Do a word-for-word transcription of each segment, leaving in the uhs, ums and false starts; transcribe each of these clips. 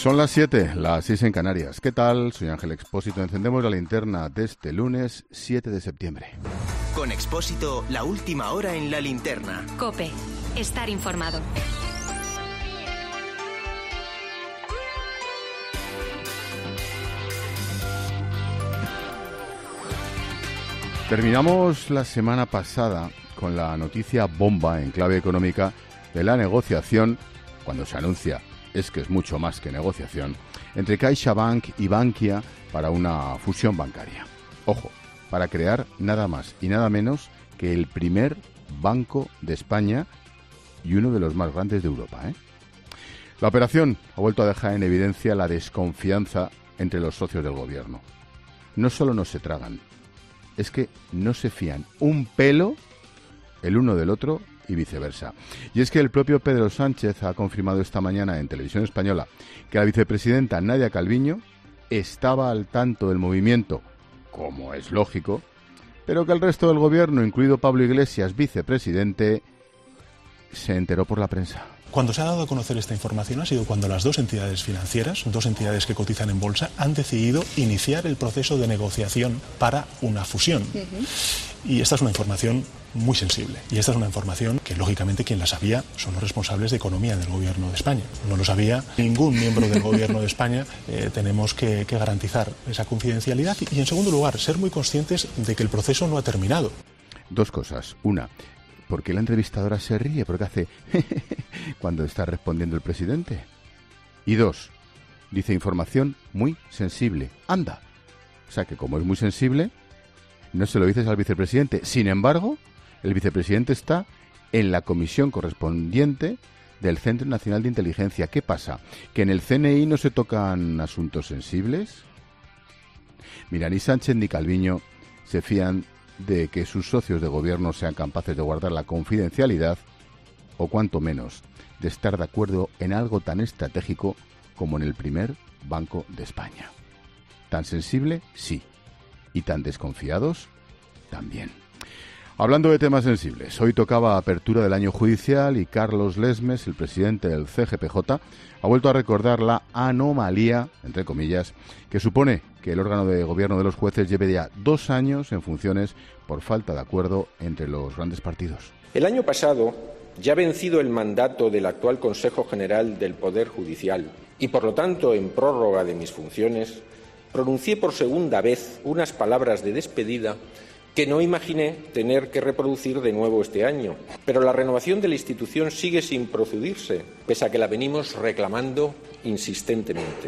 Son las siete, las seis en Canarias. ¿Qué tal? Soy Ángel Expósito. Encendemos la linterna de este lunes siete de septiembre. Con Expósito, la última hora en la linterna. COPE. Estar informado. Terminamos la semana pasada con la noticia bomba en clave económica de la negociación, cuando se anuncia, es que es mucho más que negociación, entre CaixaBank y Bankia para una fusión bancaria. Ojo, para crear nada más y nada menos que el primer banco de España y uno de los más grandes de Europa, ¿eh? La operación ha vuelto a dejar en evidencia la desconfianza entre los socios del gobierno. No solo no se tragan, es que no se fían un pelo el uno del otro y viceversa. Y es que el propio Pedro Sánchez ha confirmado esta mañana en Televisión Española que la vicepresidenta Nadia Calviño estaba al tanto del movimiento, como es lógico, pero que el resto del gobierno, incluido Pablo Iglesias, vicepresidente, se enteró por la prensa. Cuando se ha dado a conocer esta información ha sido cuando las dos entidades financieras, dos entidades que cotizan en bolsa, han decidido iniciar el proceso de negociación para una fusión. Uh-huh. Y esta es una información muy sensible. Y esta es una información que, lógicamente, quien la sabía son los responsables de economía del Gobierno de España. No lo sabía ningún miembro del Gobierno de España. Eh, tenemos que, que garantizar esa confidencialidad y, y, en segundo lugar, ser muy conscientes de que el proceso no ha terminado. Dos cosas. Una, ¿por qué la entrevistadora se ríe? ¿Por qué hace cuando está respondiendo el presidente? Y dos, dice información muy sensible. Anda. O sea que como es muy sensible, no se lo dices al vicepresidente. Sin embargo, el vicepresidente está en la comisión correspondiente del Centro Nacional de Inteligencia. ¿Qué pasa? ¿Que en el C N I no se tocan asuntos sensibles? Mira, ni Sánchez ni Calviño se fían de que sus socios de gobierno sean capaces de guardar la confidencialidad, o cuanto menos, de estar de acuerdo en algo tan estratégico como en el primer Banco de España. Tan sensible, sí. Y tan desconfiados, también. Hablando de temas sensibles, hoy tocaba apertura del año judicial y Carlos Lesmes, el presidente del C G P J, ha vuelto a recordar la anomalía, entre comillas, que supone que el órgano de gobierno de los jueces lleve ya dos años en funciones por falta de acuerdo entre los grandes partidos. El año pasado, ya vencido el mandato del actual Consejo General del Poder Judicial y, por lo tanto, en prórroga de mis funciones, pronuncié por segunda vez unas palabras de despedida que no imaginé tener que reproducir de nuevo este año. Pero la renovación de la institución sigue sin producirse, pese a que la venimos reclamando insistentemente.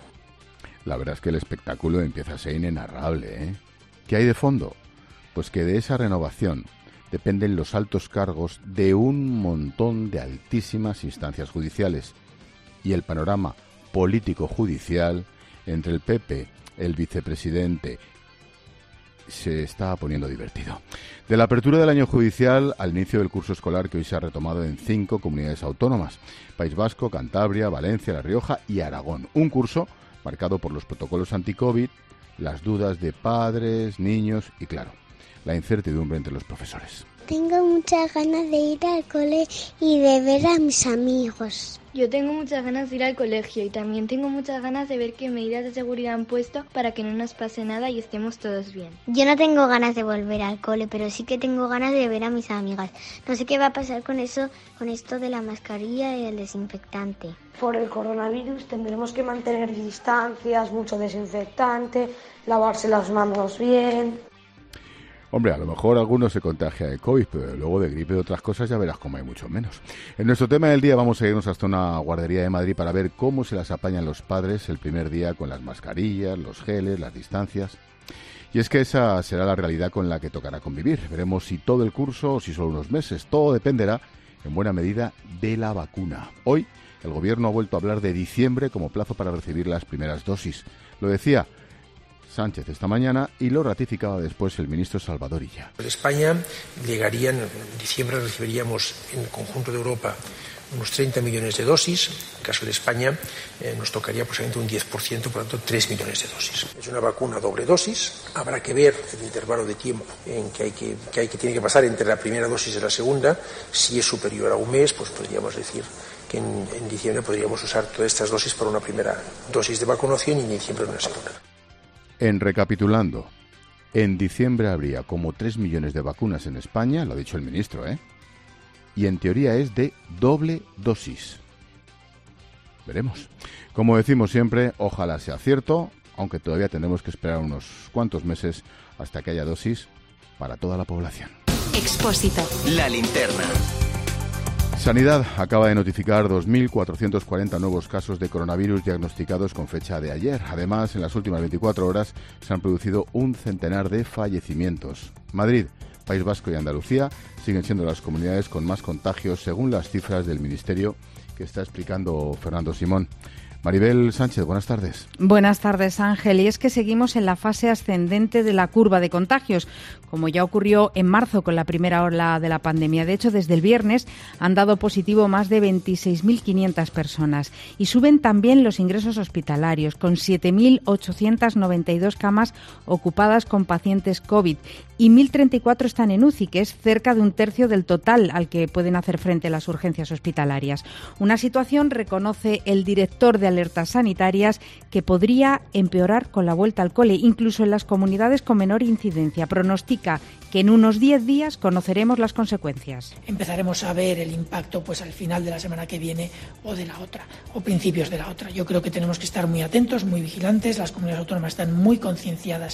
La verdad es que el espectáculo empieza a ser inenarrable, ¿eh? ¿Qué hay de fondo? Pues que de esa renovación dependen los altos cargos de un montón de altísimas instancias judiciales y el panorama político-judicial entre el P P, el vicepresidente, se está poniendo divertido. De la apertura del año judicial al inicio del curso escolar que hoy se ha retomado en cinco comunidades autónomas: País Vasco, Cantabria, Valencia, La Rioja y Aragón. Un curso marcado por los protocolos anti-COVID, las dudas de padres, niños y, claro, la incertidumbre entre los profesores. Tengo muchas ganas de ir al cole y de ver a mis amigos. Yo tengo muchas ganas de ir al colegio y también tengo muchas ganas de ver qué medidas de seguridad han puesto para que no nos pase nada y estemos todos bien. Yo no tengo ganas de volver al cole, pero sí que tengo ganas de ver a mis amigas. No sé qué va a pasar con eso, con esto de la mascarilla y el desinfectante. Por el coronavirus tendremos que mantener distancias, mucho desinfectante, lavarse las manos bien. Hombre, a lo mejor alguno se contagia de COVID, pero luego de gripe y otras cosas ya verás cómo hay mucho menos. En nuestro tema del día vamos a irnos hasta una guardería de Madrid para ver cómo se las apañan los padres el primer día con las mascarillas, los geles, las distancias. Y es que esa será la realidad con la que tocará convivir. Veremos si todo el curso o si solo unos meses. Todo dependerá, en buena medida, de la vacuna. Hoy, el gobierno ha vuelto a hablar de diciembre como plazo para recibir las primeras dosis. Lo decía Sánchez esta mañana y lo ratificaba después el ministro Salvador Illa. En España llegarían, en diciembre recibiríamos en el conjunto de Europa unos treinta millones de dosis. En el caso de España eh, nos tocaría aproximadamente un diez por ciento, por lo tanto tres millones de dosis. Es una vacuna doble dosis. Habrá que ver el intervalo de tiempo en que hay que, que, hay que tiene que pasar entre la primera dosis y la segunda. Si es superior a un mes, pues podríamos decir que en, en diciembre podríamos usar todas estas dosis para una primera dosis de vacunación y en diciembre una segunda. En recapitulando, en diciembre habría como tres millones de vacunas en España, lo ha dicho el ministro, ¿eh? Y en teoría es de doble dosis. Veremos. Como decimos siempre, ojalá sea cierto, aunque todavía tendremos que esperar unos cuantos meses hasta que haya dosis para toda la población. Expósito. La linterna. Sanidad acaba de notificar dos mil cuatrocientos cuarenta nuevos casos de coronavirus diagnosticados con fecha de ayer. Además, en las últimas veinticuatro horas se han producido un centenar de fallecimientos. Madrid, País Vasco y Andalucía siguen siendo las comunidades con más contagios según las cifras del Ministerio que está explicando Fernando Simón. Maribel Sánchez, buenas tardes. Buenas tardes, Ángel. Y es que seguimos en la fase ascendente de la curva de contagios, como ya ocurrió en marzo con la primera ola de la pandemia. De hecho, desde el viernes han dado positivo más de veintiséis mil quinientas personas. Y suben también los ingresos hospitalarios, con siete mil ochocientas noventa y dos camas ocupadas con pacientes COVID. Y mil treinta y cuatro están en U C I, que es cerca de un tercio del total al que pueden hacer frente las urgencias hospitalarias. Una situación, reconoce el director de alertas sanitarias, que podría empeorar con la vuelta al cole, incluso en las comunidades con menor incidencia. Pronostica que en unos diez días conoceremos las consecuencias. Empezaremos a ver el impacto pues al final de la semana que viene o de la otra, o principios de la otra. Yo creo que tenemos que estar muy atentos, muy vigilantes. Las comunidades autónomas están muy concienciadas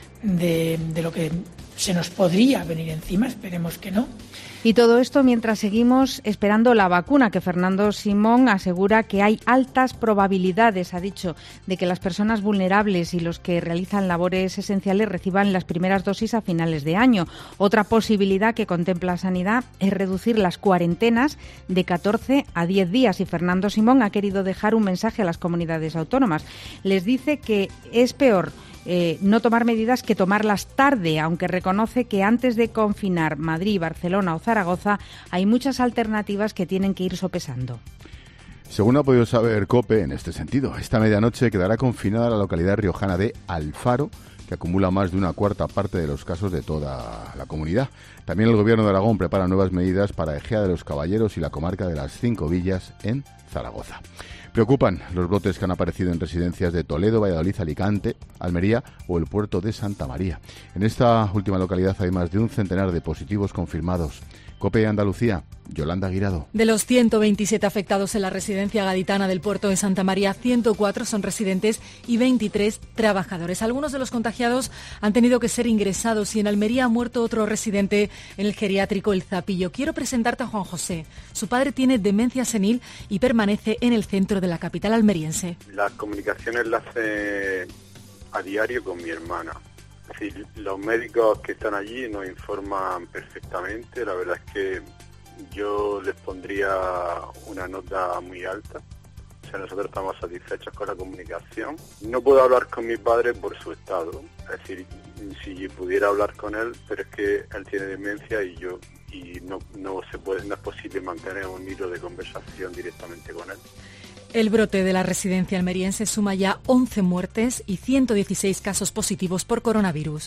de, de lo que se nos podría venir encima, esperemos que no. Y todo esto mientras seguimos esperando la vacuna, que Fernando Simón asegura que hay altas probabilidades, ha dicho, de que las personas vulnerables y los que realizan labores esenciales reciban las primeras dosis a finales de año. Otra posibilidad que contempla Sanidad es reducir las cuarentenas de catorce a diez días. Y Fernando Simón ha querido dejar un mensaje a las comunidades autónomas. Les dice que es peor Eh, no tomar medidas que tomarlas tarde, aunque reconoce que antes de confinar Madrid, Barcelona o Zaragoza hay muchas alternativas que tienen que ir sopesando. Según ha podido saber COPE, en este sentido, esta medianoche quedará confinada la localidad riojana de Alfaro, que acumula más de una cuarta parte de los casos de toda la comunidad. También el Gobierno de Aragón prepara nuevas medidas para Ejea de los Caballeros y la comarca de las Cinco Villas en Zaragoza. Preocupan los brotes que han aparecido en residencias de Toledo, Valladolid, Alicante, Almería o el puerto de Santa María. En esta última localidad hay más de un centenar de positivos confirmados. COPE Andalucía, Yolanda Guirado. De los ciento veintisiete afectados en la residencia gaditana del puerto de Santa María, ciento cuatro son residentes y veintitrés trabajadores. Algunos de los contagiados han tenido que ser ingresados y en Almería ha muerto otro residente en el geriátrico El Zapillo. Quiero presentarte a Juan José. Su padre tiene demencia senil y permanece en el centro de la capital almeriense. Las comunicaciones las hace a diario con mi hermana. Es decir, los médicos que están allí nos informan perfectamente. La verdad es que yo les pondría una nota muy alta. O sea, nosotros estamos satisfechos con la comunicación. No puedo hablar con mi padre por su estado. Es decir, si pudiera hablar con él, pero es que él tiene demencia y yo y no, no se puede, no es posible mantener un hilo de conversación directamente con él. El brote de la residencia almeriense suma ya once muertes y ciento dieciséis casos positivos por coronavirus.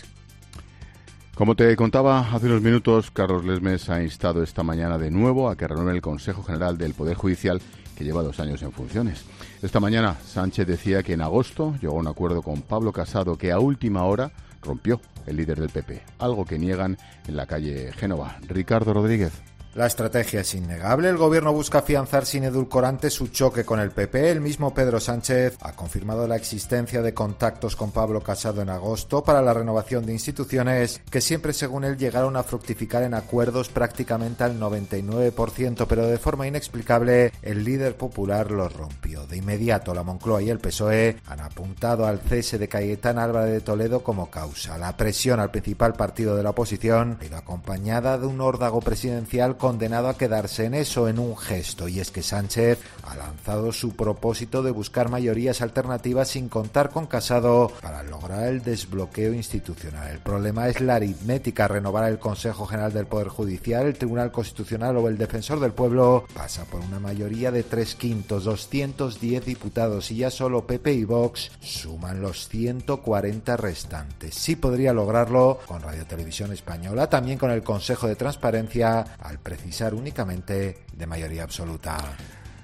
Como te contaba hace unos minutos, Carlos Lesmes ha instado esta mañana de nuevo a que renueve el Consejo General del Poder Judicial, que lleva dos años en funciones. Esta mañana Sánchez decía que en agosto llegó a un acuerdo con Pablo Casado que a última hora rompió el líder del P P, algo que niegan en la calle Génova. Ricardo Rodríguez. La estrategia es innegable. El Gobierno busca afianzar sin edulcorantes su choque con el P P. El mismo Pedro Sánchez ha confirmado la existencia de contactos con Pablo Casado en agosto para la renovación de instituciones que siempre, según él, llegaron a fructificar en acuerdos prácticamente al noventa y nueve por ciento, pero de forma inexplicable el líder popular los rompió. De inmediato, la Moncloa y el P S O E han apuntado al cese de Cayetana Álvarez de Toledo como causa. La presión al principal partido de la oposición ha ido acompañada de un órdago presidencial condenado a quedarse en eso, en un gesto, y es que Sánchez ha lanzado su propósito de buscar mayorías alternativas sin contar con Casado para lograr el desbloqueo institucional. El problema es la aritmética. Renovar el Consejo General del Poder Judicial, el Tribunal Constitucional o el Defensor del Pueblo pasa por una mayoría de tres quintos, doscientos diez diputados, y ya solo P P y Vox suman los ciento cuarenta restantes. Sí podría lograrlo con Radio Televisión Española, también con el Consejo de Transparencia, al precisar únicamente de mayoría absoluta.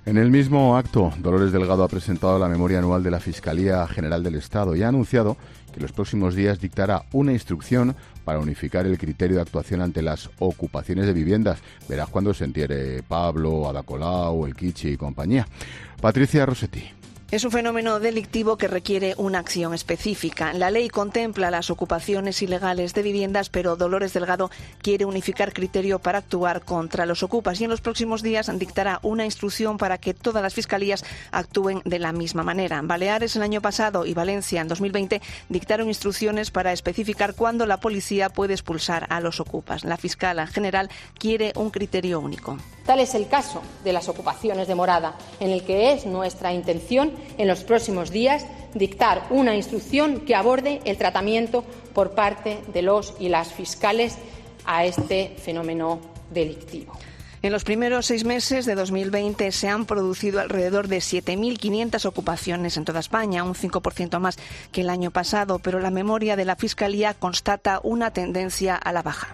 En el mismo acto, Dolores Delgado ha presentado la memoria anual de la Fiscalía General del Estado y ha anunciado que en los próximos días dictará una instrucción para unificar el criterio de actuación ante las ocupaciones de viviendas. Verás cuando se entere Pablo, Ada Colau, el Kichi y compañía. Patricia Rossetti. Es un fenómeno delictivo que requiere una acción específica. La ley contempla las ocupaciones ilegales de viviendas, pero Dolores Delgado quiere unificar criterio para actuar contra los ocupas y en los próximos días dictará una instrucción para que todas las fiscalías actúen de la misma manera. Baleares el año pasado y Valencia en dos mil veinte dictaron instrucciones para especificar cuándo la policía puede expulsar a los ocupas. La fiscal general quiere un criterio único. Tal es el caso de las ocupaciones de morada, en el que es nuestra intención en los próximos días dictar una instrucción que aborde el tratamiento por parte de los y las fiscales a este fenómeno delictivo. En los primeros seis meses de dos mil veinte se han producido alrededor de siete mil quinientas ocupaciones en toda España, un cinco por ciento más que el año pasado, pero la memoria de la Fiscalía constata una tendencia a la baja.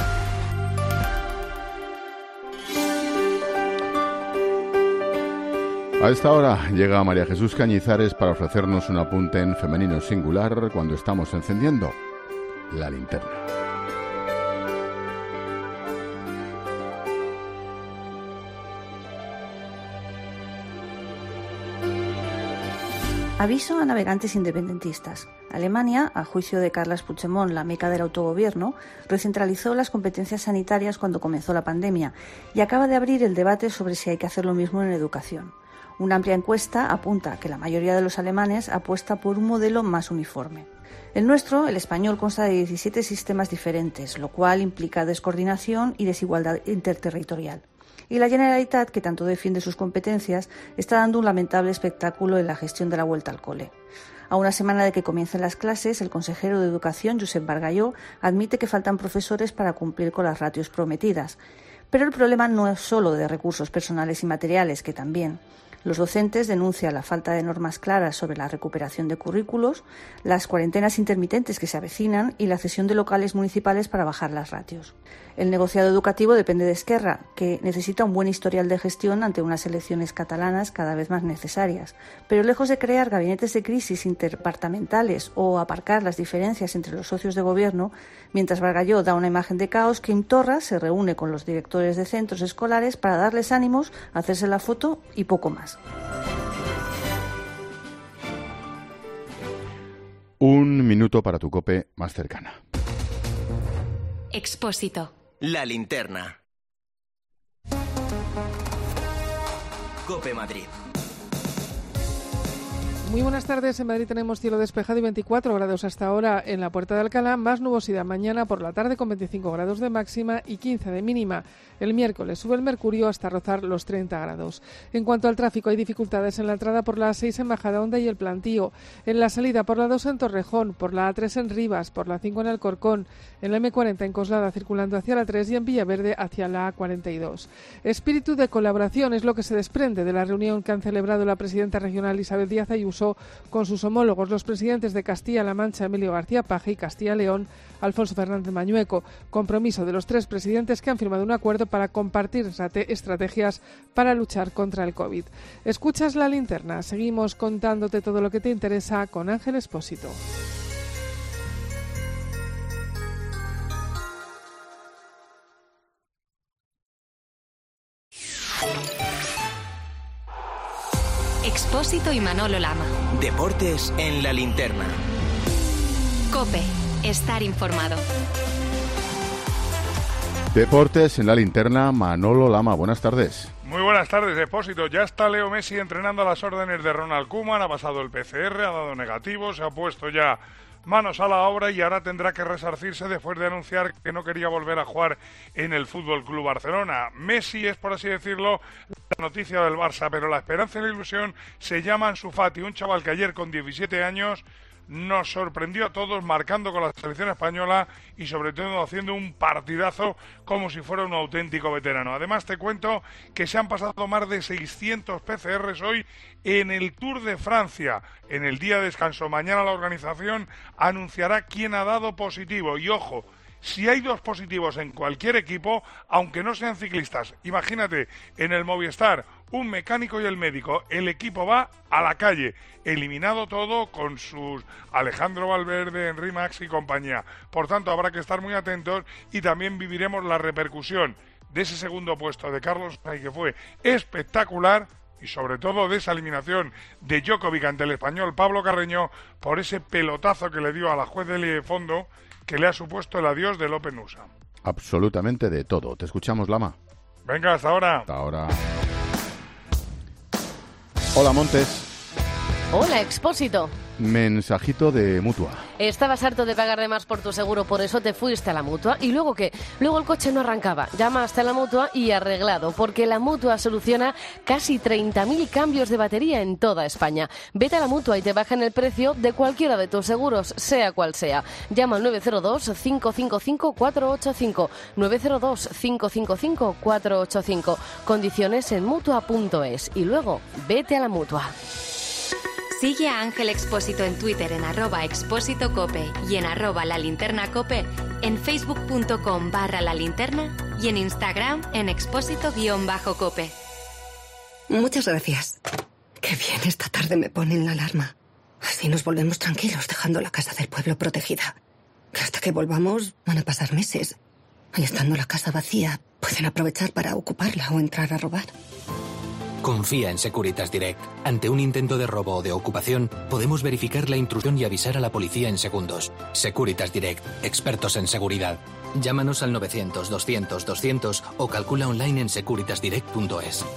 A esta hora llega María Jesús Cañizares para ofrecernos un apunte en femenino singular cuando estamos encendiendo la linterna. Aviso a navegantes independentistas. Alemania, a juicio de Carles Puigdemont, la meca del autogobierno, recentralizó las competencias sanitarias cuando comenzó la pandemia y acaba de abrir el debate sobre si hay que hacer lo mismo en educación. Una amplia encuesta apunta que la mayoría de los alemanes apuesta por un modelo más uniforme. El nuestro, el español, consta de diecisiete sistemas diferentes, lo cual implica descoordinación y desigualdad interterritorial. Y la Generalitat, que tanto defiende sus competencias, está dando un lamentable espectáculo en la gestión de la vuelta al cole. A una semana de que comiencen las clases, el consejero de Educación, Josep Bargalló, admite que faltan profesores para cumplir con las ratios prometidas. Pero el problema no es solo de recursos personales y materiales, que también. Los docentes denuncian la falta de normas claras sobre la recuperación de currículos, las cuarentenas intermitentes que se avecinan y la cesión de locales municipales para bajar las ratios. El negociado educativo depende de Esquerra, que necesita un buen historial de gestión ante unas elecciones catalanas cada vez más necesarias. Pero lejos de crear gabinetes de crisis interdepartamentales o aparcar las diferencias entre los socios de gobierno, mientras Bargalló da una imagen de caos, Quim Torra se reúne con los directores de centros escolares para darles ánimos, hacerse la foto y poco más. Un minuto para tu COPE más cercana. Expósito. La linterna. COPE Madrid. Muy buenas tardes. En Madrid tenemos cielo despejado y veinticuatro grados hasta ahora en la Puerta de Alcalá, más nubosidad mañana por la tarde con veinticinco grados de máxima y quince de mínima. El miércoles sube el mercurio hasta rozar los treinta grados. En cuanto al tráfico, hay dificultades en la entrada por la A seis en Majadahonda y el Plantío, en la salida por la dos en Torrejón, por la A tres en Rivas, por la cinco en Alcorcón, en la eme cuarenta en Coslada circulando hacia la tres y en Villaverde hacia la A cuarenta y dos. Espíritu de colaboración es lo que se desprende de la reunión que han celebrado la presidenta regional Isabel Díaz Ayuso con sus homólogos, los presidentes de Castilla-La Mancha, Emilio García Paje, y Castilla-León, Alfonso Fernández Mañueco. Compromiso de los tres presidentes que han firmado un acuerdo para compartir estrategias para luchar contra el COVID. Escuchas La Linterna. Seguimos contándote todo lo que te interesa con Ángel Expósito. Expósito y Manolo Lama. Deportes en La Linterna. COPE. Estar informado. Deportes en La Linterna, Manolo Lama. Buenas tardes. Muy buenas tardes, Expósito. Ya está Leo Messi entrenando a las órdenes de Ronald Koeman. Ha pasado el P C R, ha dado negativo, se ha puesto ya manos a la obra y ahora tendrá que resarcirse después de anunciar que no quería volver a jugar en el Fútbol Club Barcelona. Messi es, por así decirlo, la noticia del Barça, pero la esperanza y la ilusión se llama Ansu Fati, un chaval que ayer con diecisiete años nos sorprendió a todos marcando con la selección española y sobre todo haciendo un partidazo como si fuera un auténtico veterano. Además te cuento que se han pasado más de seiscientos P C Rs hoy en el Tour de Francia. En el día de descanso mañana la organización anunciará quién ha dado positivo y ojo, si hay dos positivos en cualquier equipo, aunque no sean ciclistas, imagínate, en el Movistar un mecánico y el médico. El equipo va a la calle, eliminado todo con sus Alejandro Valverde, Henry Max y compañía. Por tanto, habrá que estar muy atentos y también viviremos la repercusión de ese segundo puesto de Carlos Sainz, que fue espectacular, y sobre todo de esa eliminación de Djokovic ante el español Pablo Carreño por ese pelotazo que le dio a la juez de fondo que le ha supuesto el adiós del Open U S A. Absolutamente de todo. Te escuchamos, Lama. Venga, hasta ahora. Hasta ahora. Hola, Montes. Hola, Expósito. Mensajito de Mutua. Estabas harto de pagar de más por tu seguro, por eso te fuiste a la Mutua. ¿Y luego qué? Luego el coche no arrancaba. Llamaste a la Mutua y arreglado, porque la Mutua soluciona casi treinta mil cambios de batería en toda España. Vete a la Mutua y te bajan el precio de cualquiera de tus seguros, sea cual sea. Llama al nueve cero dos, cinco cinco cinco, cuatro ocho cinco. nueve cero dos, cinco cinco cinco, cuatro ocho cinco. Condiciones en Mutua punto es. Y luego, vete a la Mutua. Sigue a Ángel Expósito en Twitter en arroba expósito cope y en arroba la linterna cope, en facebook punto com barra la linterna y en Instagram en expósito guión bajo cope. Muchas gracias. Qué bien, esta tarde me ponen la alarma. Así nos volvemos tranquilos dejando la casa del pueblo protegida. Que hasta que volvamos van a pasar meses. Y estando la casa vacía, pueden aprovechar para ocuparla o entrar a robar. Confía en Securitas Direct. Ante un intento de robo o de ocupación, podemos verificar la intrusión y avisar a la policía en segundos. Securitas Direct, expertos en seguridad. Llámanos al novecientos, doscientos, doscientos o calcula online en securitas direct punto es.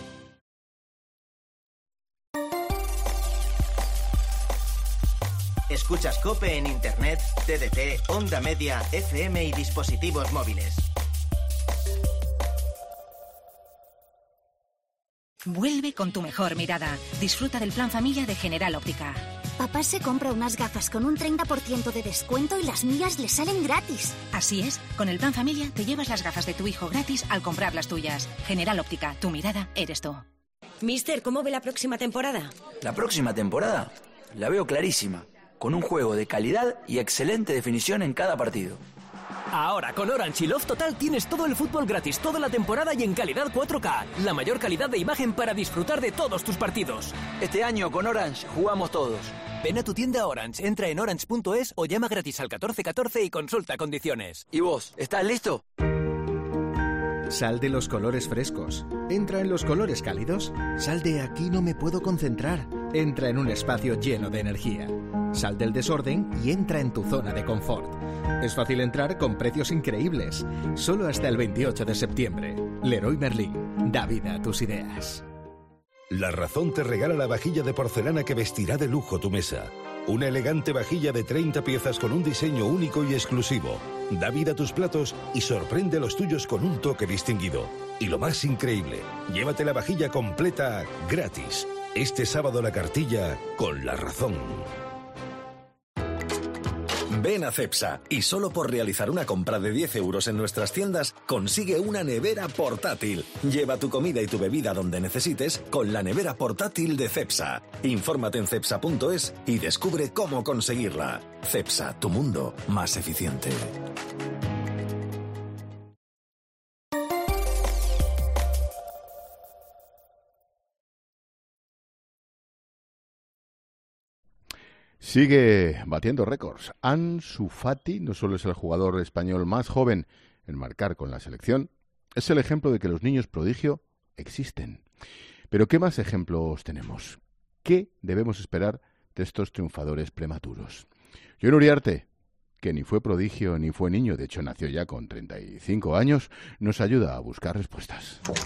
Escuchas COPE en Internet, T D T, Onda Media, F M y dispositivos móviles. Vuelve con tu mejor mirada. Disfruta del plan familia de General Óptica. Papá se compra unas gafas con un treinta por ciento de descuento y las mías le salen gratis. Así es, con el plan familia te llevas las gafas de tu hijo gratis al comprar las tuyas. General Óptica, tu mirada eres tú. Mister, ¿cómo ve la próxima temporada? La próxima temporada la veo clarísima, con un juego de calidad y excelente definición en cada partido. Ahora con Orange y Love Total tienes todo el fútbol gratis toda la temporada y en calidad cuatro K. La mayor calidad de imagen para disfrutar de todos tus partidos. Este año con Orange jugamos todos. Ven a tu tienda Orange, entra en orange punto es o llama gratis al catorce catorce y consulta condiciones. ¿Y vos, estás listo? Sal de los colores frescos. Entra en los colores cálidos. Sal de aquí no me puedo concentrar. Entra en un espacio lleno de energía. Sal del desorden y entra en tu zona de confort. Es fácil entrar con precios increíbles. Solo hasta el veintiocho de septiembre. Leroy Merlin. Da vida a tus ideas. La Razón te regala la vajilla de porcelana que vestirá de lujo tu mesa. Una elegante vajilla de treinta piezas con un diseño único y exclusivo. Da vida a tus platos y sorprende a los tuyos con un toque distinguido. Y lo más increíble, llévate la vajilla completa gratis. Este sábado la cartilla con La Razón. Ven a Cepsa y solo por realizar una compra de diez euros en nuestras tiendas consigue una nevera portátil. Lleva tu comida y tu bebida donde necesites con la nevera portátil de Cepsa. Infórmate en cepsa punto es y descubre cómo conseguirla. Cepsa, tu mundo más eficiente. Sigue batiendo récords. Ansu Fati no solo es el jugador español más joven en marcar con la selección, es el ejemplo de que los niños prodigio existen. Pero ¿qué más ejemplos tenemos? ¿Qué debemos esperar de estos triunfadores prematuros? Jon Uriarte, que ni fue prodigio ni fue niño, de hecho nació ya con treinta y cinco años, nos ayuda a buscar respuestas. Pum,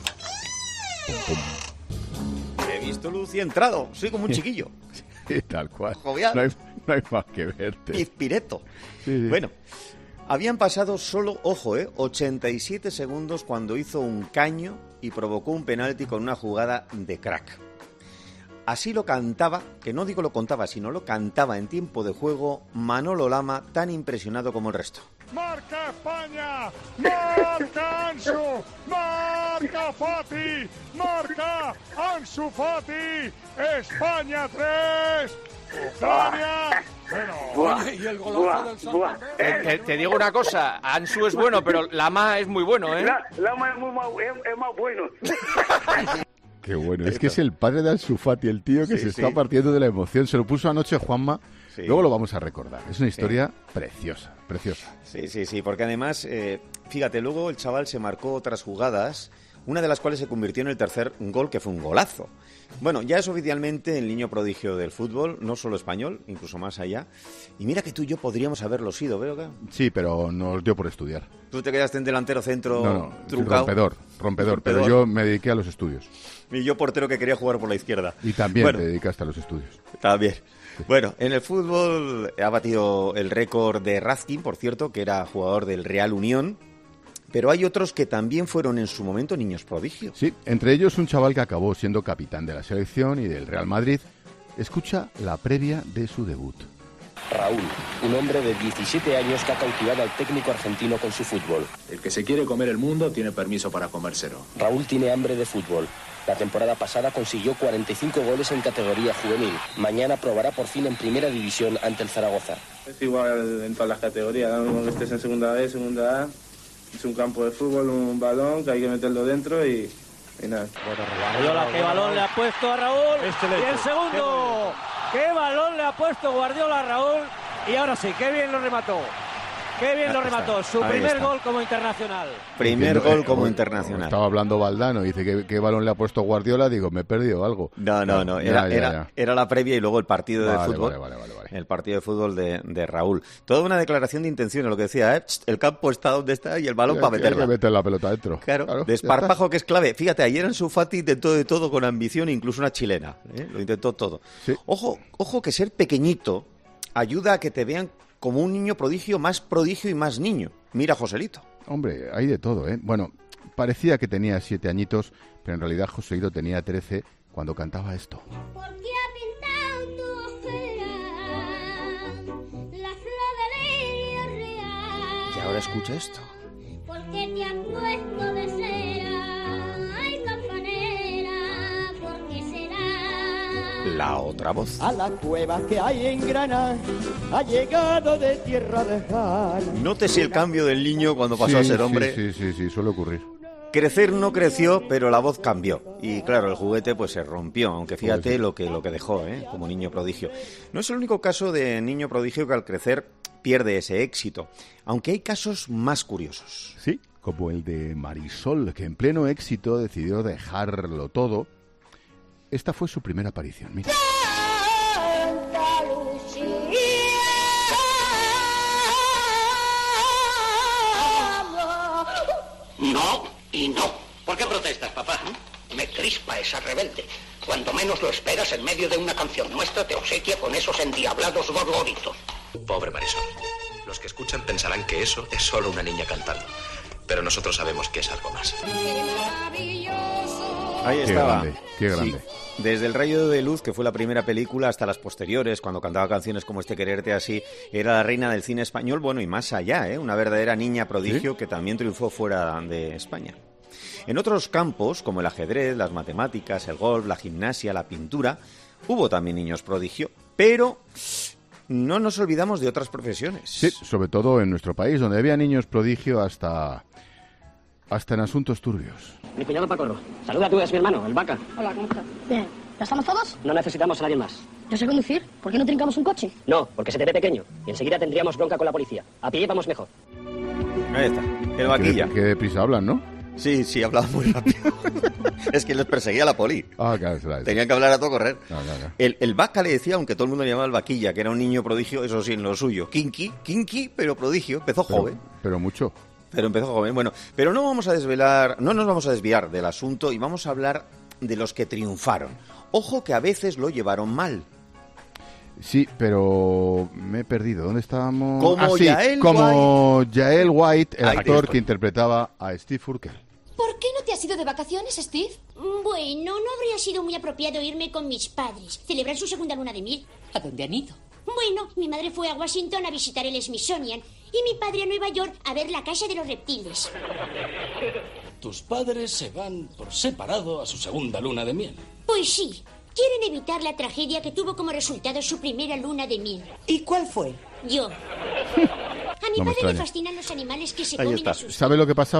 pum. He visto luz y he entrado, soy como un chiquillo. Sí, tal cual. Jovial. No hay, no hay más que verte. Pizpireto. Sí, sí. Bueno, habían pasado solo, ojo, eh, ochenta y siete segundos cuando hizo un caño y provocó un penalti con una jugada de crack. Así lo cantaba, que no digo lo contaba, sino lo cantaba en tiempo de juego Manolo Lama, tan impresionado como el resto. ¡Marca España! ¡Marca Ansu! ¡Marca Fati! ¡Marca Ansu Fati! ¡España tres! ¡Ucrania! Bueno, y el golazo del Santander. Te, te, te digo una cosa, Ansu es bueno, pero Lama es muy bueno, ¿eh? La, Lama es, muy, es, es más bueno. Qué bueno. Es que es el padre de Ansu Fati, el tío que Sí, se sí. está partiendo de la emoción. Se lo puso anoche Juanma. Sí. Luego lo vamos a recordar. Es una historia preciosa, preciosa. Sí, sí, sí, porque además, eh, fíjate, luego el chaval se marcó otras jugadas, una de las cuales se convirtió en el tercer gol, que fue un golazo. Bueno, ya es oficialmente el niño prodigio del fútbol, no solo español, incluso más allá. Y mira que tú y yo podríamos haberlo sido, ¿veo que? Sí, pero nos dio por estudiar. Tú te quedaste en delantero centro No, no, truncao. rompedor, rompedor, pero Rompedor. yo me dediqué a los estudios. Y yo portero que quería jugar por la izquierda. Y también Bueno, te dedicaste a los estudios. También. Bueno, en el fútbol ha batido el récord de Razkin, por cierto, que era jugador del Real Unión. Pero hay otros que también fueron en su momento niños prodigios. Sí, entre ellos un chaval que acabó siendo capitán de la selección y del Real Madrid. Escucha la previa de su debut. Raúl, un hombre de diecisiete años que ha cautivado al técnico argentino con su fútbol. El que se quiere comer el mundo tiene permiso para comérselo. Raúl tiene hambre de fútbol. La temporada pasada consiguió cuarenta y cinco goles en categoría juvenil. Mañana probará por fin en primera división ante el Zaragoza. Es igual en todas las categorías, da lo mismo que estés en segunda B, segunda A. Es un campo de fútbol, un balón que hay que meterlo dentro y, y nada. Guardiola, qué balón le ha puesto a Raúl. Excelente. Y el segundo, qué balón le ha puesto Guardiola a Raúl. Y ahora sí, qué bien lo remató. Qué bien lo remató. Su Ahí primer está. gol como internacional. Primer Entiendo, gol como eh, internacional. Estaba hablando Valdano, dice que qué balón le ha puesto Guardiola, digo, me he perdido algo. No, no, no, Ya, era, ya, era, ya. era la previa y luego el partido de Vale, fútbol. vale, vale, vale, vale. El partido de fútbol de, de Raúl. Toda una declaración de intenciones, lo que decía, ¿eh? Psst, el campo está donde está y el balón Hay para que- hay meterla. que meter la pelota dentro. Claro, Claro, ya desparpajo que es clave. Fíjate, ayer Ansu Fati intentó de todo con ambición, incluso una chilena. ¿eh? Lo intentó todo. Ojo, ojo que ser pequeñito ayuda a que te vean como un niño prodigio, más prodigio y más niño. Mira, Joselito. Hombre, hay de todo, ¿eh? Bueno, parecía que tenía siete añitos, pero en realidad Joselito tenía trece cuando cantaba esto. ¿Por qué ha pintado tu ojera la flor de lirio real? Y ahora escucha esto. ¿Por qué te has puesto de cera? Ay, campanera, ¿por qué será? La otra voz. A la cueva que hay en Granada ha llegado de tierra de Jal. Nótese el cambio del niño cuando pasó a Sí, ser sí, hombre. Sí, sí, sí, suele ocurrir. Crecer no creció, pero la voz cambió. Y claro, el juguete pues se rompió, aunque fíjate Pues sí. lo que lo que dejó, ¿eh? Como niño prodigio. No es el único caso de niño prodigio que al crecer pierde ese éxito, aunque hay casos más curiosos. Sí, como el de Marisol, que en pleno éxito decidió dejarlo todo. Esta fue su primera aparición, mira. No y no. ¿Por qué protestas, papá? Me crispa esa rebelde. Cuando menos lo esperas, en medio de una canción nuestra, te obsequia con esos endiablados gorgoritos. Pobre Marisol. Los que escuchan pensarán que eso es solo una niña cantando. Pero nosotros sabemos que es algo más. Ahí Qué estaba. grande, qué grande. Sí. Desde El Rayo de Luz, que fue la primera película, hasta las posteriores, cuando cantaba canciones como Este Quererte Así, era la reina del cine español, bueno, y más allá, ¿eh? Una verdadera niña prodigio que también triunfó fuera de España. En otros campos, como el ajedrez, las matemáticas, el golf, la gimnasia, la pintura, hubo también niños prodigio, pero no nos olvidamos de otras profesiones. Sí, sobre todo en nuestro país, donde había niños prodigio hasta, hasta en asuntos turbios. Mi cuñado Pacorro. Saluda tú, es mi hermano, el Vaca. Hola, ¿cómo estás? Bien. ¿Ya estamos todos? No necesitamos a nadie más. Yo sé conducir. ¿Por qué no trincamos un coche? No, porque se te ve pequeño. Y enseguida tendríamos bronca con la policía. A pie vamos mejor. Ahí está, el vaquilla. Qué, qué deprisa hablan, ¿no? Sí, sí, hablaba muy rápido. Es que les perseguía la poli. Ah, claro, claro. Tenían que hablar a todo correr. No, no, no. El, el vaca le decía, aunque todo el mundo le llamaba el vaquilla, que era un niño prodigio, eso sí, en lo suyo. Kinky, kinky, pero prodigio. Empezó Pero- joven. Pero mucho. Pero empezó joven. Bueno, pero no vamos a desvelar, no nos vamos a desviar del asunto y vamos a hablar de los que triunfaron. Ojo que a veces lo llevaron mal. Sí, pero me he perdido. ¿Dónde estábamos? Como Ah, sí, Yael como Yael White, el Ahí actor estoy. que interpretaba a Steve Urkel. ¿Por qué no te has ido de vacaciones, Steve? Bueno, no habría sido muy apropiado irme con mis padres. Celebrar su segunda luna de miel. ¿A dónde han ido? Bueno, mi madre fue a Washington a visitar el Smithsonian y mi padre a Nueva York a ver la casa de los reptiles. Tus padres se van por separado a su segunda luna de miel. Pues sí, quieren evitar la tragedia que tuvo como resultado su primera luna de miel. ¿Y cuál fue? Yo. A mi No me padre le extraña. fascinan los animales que se Ahí comen está. a sus... ¿Sabe lo que pasaba?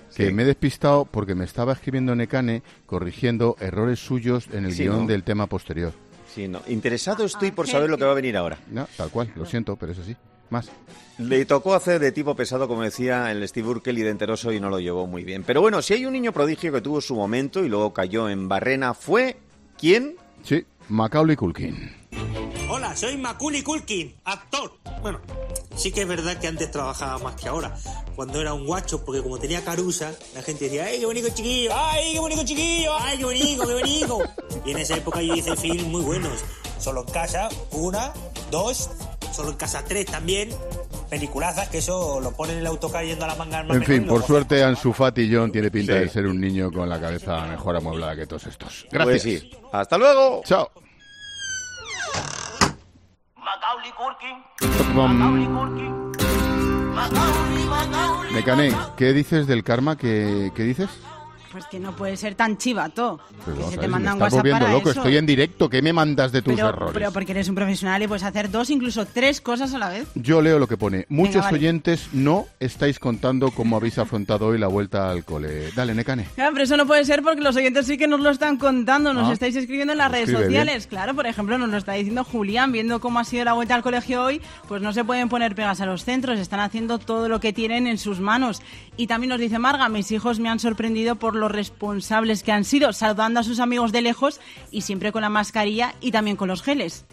que Sí. me he despistado porque me estaba escribiendo Nekane corrigiendo errores suyos en el Sí, guión ¿no? del tema posterior. Sí, no. Interesado estoy por saber lo que va a venir ahora. No, tal cual, lo siento, pero es así. Más. Le tocó hacer de tipo pesado, como decía el Steve Urkel, y de enteroso, y no lo llevó muy bien. Pero bueno, si hay un niño prodigio que tuvo su momento y luego cayó en barrena, ¿fue quién? Sí, Macaulay Culkin. Hola, soy Macaulay Culkin, actor. Bueno, sí que es verdad que antes trabajaba más que ahora. Cuando era un guacho, porque como tenía carusa, la gente decía, ¡ay, qué bonito chiquillo! ¡Ay, qué bonito chiquillo! ¡Ay, qué bonito, qué bonito! Y en esa época yo hice films muy buenos. Solo en casa, una, dos, solo en casa tres también. Peliculazas, que eso lo ponen en el autocar yendo a la manga. En fin, por suerte Ansu Fati John tiene pinta Sí. de ser un niño con la cabeza mejor amueblada que todos estos. Gracias. Pues sí. ¡Hasta luego! Chao. Macaulay Culkin. Um, Nekane, ¿qué dices del karma? ¿Qué, qué dices? Pues que no puede ser tan chivato. Pero Que vamos se a te ver, me mandan estás WhatsApp volviendo para loco, eso. estoy en directo, ¿qué me mandas de tus pero, errores? pero porque eres un profesional y puedes hacer dos, incluso tres cosas a la vez. Yo leo lo que pone. Muchos vale. oyentes no estáis contando cómo habéis afrontado hoy la vuelta al cole. Dale, Nekane. Claro, pero eso no puede ser porque los oyentes sí que nos lo están contando, nos Ah. estáis escribiendo en las redes Escribe sociales. bien. Claro, por ejemplo, nos lo está diciendo Julián, viendo cómo ha sido la vuelta al colegio hoy, pues no se pueden poner pegas a los centros, están haciendo todo lo que tienen en sus manos. Y también nos dice Marga, mis hijos me han sorprendido por lo responsables que han sido, saludando a sus amigos de lejos y siempre con la mascarilla y también con los geles.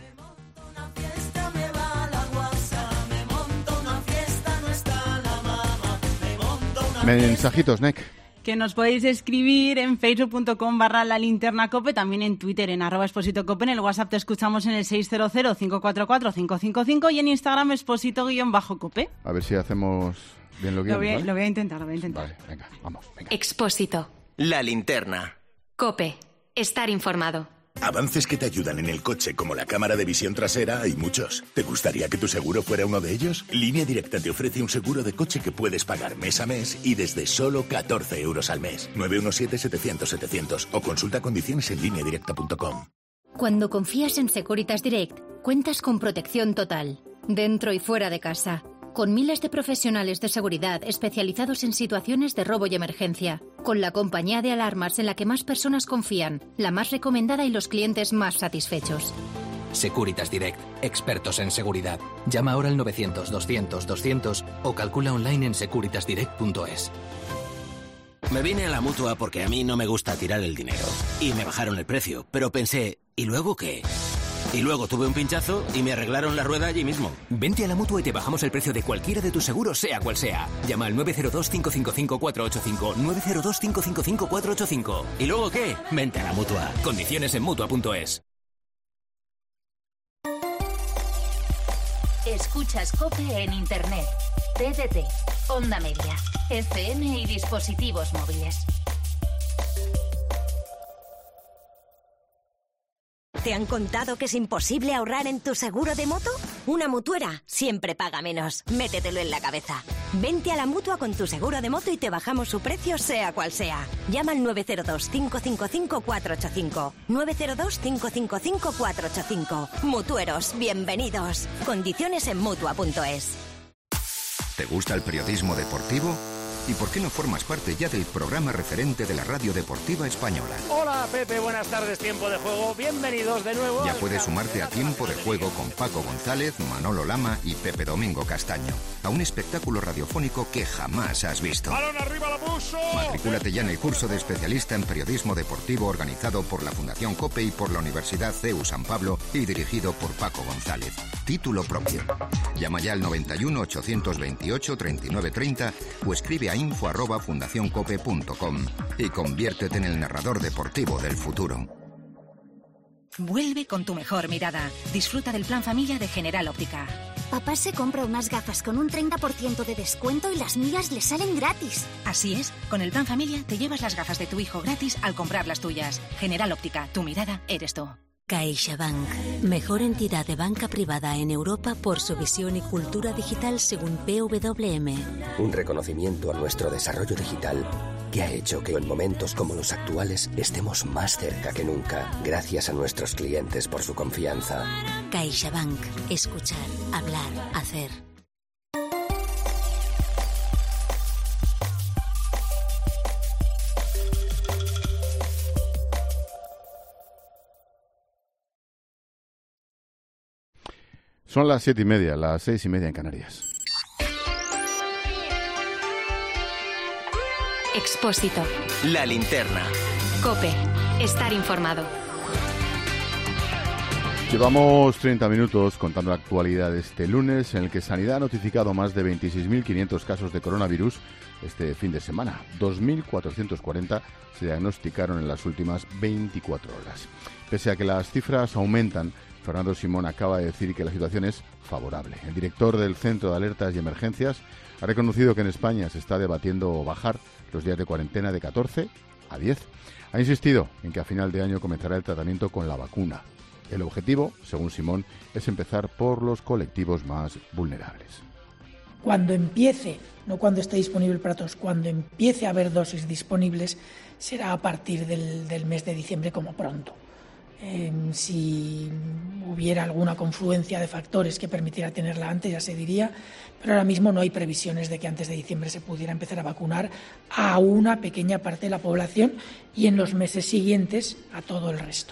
Mensajitos, Nek. Que nos podéis escribir en facebook.com barra la linterna cope, también en Twitter en arroba exposito cope, en el WhatsApp te escuchamos en el seis cero cero, cinco cuatro cuatro, cinco cinco cinco y en Instagram exposito-cope. A ver si hacemos bien lo que Lo voy, a- lo voy a intentar, lo voy a intentar. Vale, venga, vamos. Expósito. La linterna. Cope. Estar informado. Avances que te ayudan en el coche, como la cámara de visión trasera, hay muchos. ¿Te gustaría que tu seguro fuera uno de ellos? Línea Directa te ofrece un seguro de coche que puedes pagar mes a mes y desde solo catorce euros al mes. nueve uno siete, setecientos, setecientos o consulta condiciones en línea directa punto com. Cuando confías en Securitas Direct, cuentas con protección total, dentro y fuera de casa, con miles de profesionales de seguridad especializados en situaciones de robo y emergencia, con la compañía de alarmas en la que más personas confían, la más recomendada y los clientes más satisfechos. Securitas Direct, expertos en seguridad. Llama ahora al novecientos, doscientos, doscientos o calcula online en securitas direct punto es. Me vine a la Mutua porque a mí no me gusta tirar el dinero. Y me bajaron el precio, pero pensé, ¿y luego qué? Y luego tuve un pinchazo y me arreglaron la rueda allí mismo. Vente a la Mutua y te bajamos el precio de cualquiera de tus seguros, sea cual sea. Llama al nueve cero dos, cinco cinco cinco, cuatro ocho cinco, nueve cero dos, cinco cinco cinco, cuatro ocho cinco. ¿Y luego qué? Vente a la Mutua. Condiciones en mutua punto es. Escuchas Cope en Internet, T D T, Onda Media, F M y dispositivos móviles. ¿Te han contado que es imposible ahorrar en tu seguro de moto? Una mutuera siempre paga menos. Métetelo en la cabeza. Vente a la Mutua con tu seguro de moto y te bajamos su precio sea cual sea. Llama al nueve cero dos, cinco cinco cinco, cuatro ocho cinco. nueve cero dos, cinco cinco cinco, cuatro ocho cinco. Mutueros, bienvenidos. Condiciones en mutua punto es. ¿Te gusta el periodismo deportivo? ¿Y por qué no formas parte ya del programa referente de la radio deportiva española? Hola Pepe, buenas tardes, tiempo de juego, bienvenidos de nuevo. Ya puedes sumarte a Tiempo de Juego con Paco González, Manolo Lama y Pepe Domingo Castaño, a un espectáculo radiofónico que jamás has visto. ¡Balón arriba, la puso! Matricúlate ya en el curso de especialista en periodismo deportivo organizado por la Fundación COPE y por la Universidad C E U San Pablo y dirigido por Paco González. Título propio. Llama ya al noventa y uno, ochocientos veintiocho, treinta y nueve treinta o escribe a info arroba fundacioncope punto com y conviértete en el narrador deportivo del futuro. Vuelve con tu mejor mirada. Disfruta del plan familia de General Óptica. Papá se compra unas gafas con un treinta por ciento de descuento y las mías le salen gratis. Así es, con el plan familia te llevas las gafas de tu hijo gratis al comprar las tuyas. General Óptica, tu mirada eres tú. CaixaBank, mejor entidad de banca privada en Europa por su visión y cultura digital según P W M. Un reconocimiento a nuestro desarrollo digital que ha hecho que en momentos como los actuales estemos más cerca que nunca, gracias a nuestros clientes por su confianza. CaixaBank, escuchar, hablar, hacer. Son las siete y media, las seis y media en Canarias. Expósito. La linterna. COPE. Estar informado. Llevamos treinta minutos contando la actualidad de este lunes, en el que Sanidad ha notificado más de veintiséis mil quinientos casos de coronavirus este fin de semana. dos mil cuatrocientos cuarenta se diagnosticaron en las últimas veinticuatro horas. Pese a que las cifras aumentan, Fernando Simón acaba de decir que la situación es favorable. El director del Centro de Alertas y Emergencias ha reconocido que en España se está debatiendo bajar los días de cuarentena de catorce a diez. Ha insistido en que a final de año comenzará el tratamiento con la vacuna. El objetivo, según Simón, es empezar por los colectivos más vulnerables. Cuando empiece, no cuando esté disponible para todos, cuando empiece a haber dosis disponibles, será a partir del, del mes de diciembre como pronto. Eh, si hubiera alguna confluencia de factores que permitiera tenerla antes, ya se diría, pero ahora mismo no hay previsiones de que antes de diciembre se pudiera empezar a vacunar a una pequeña parte de la población y en los meses siguientes a todo el resto.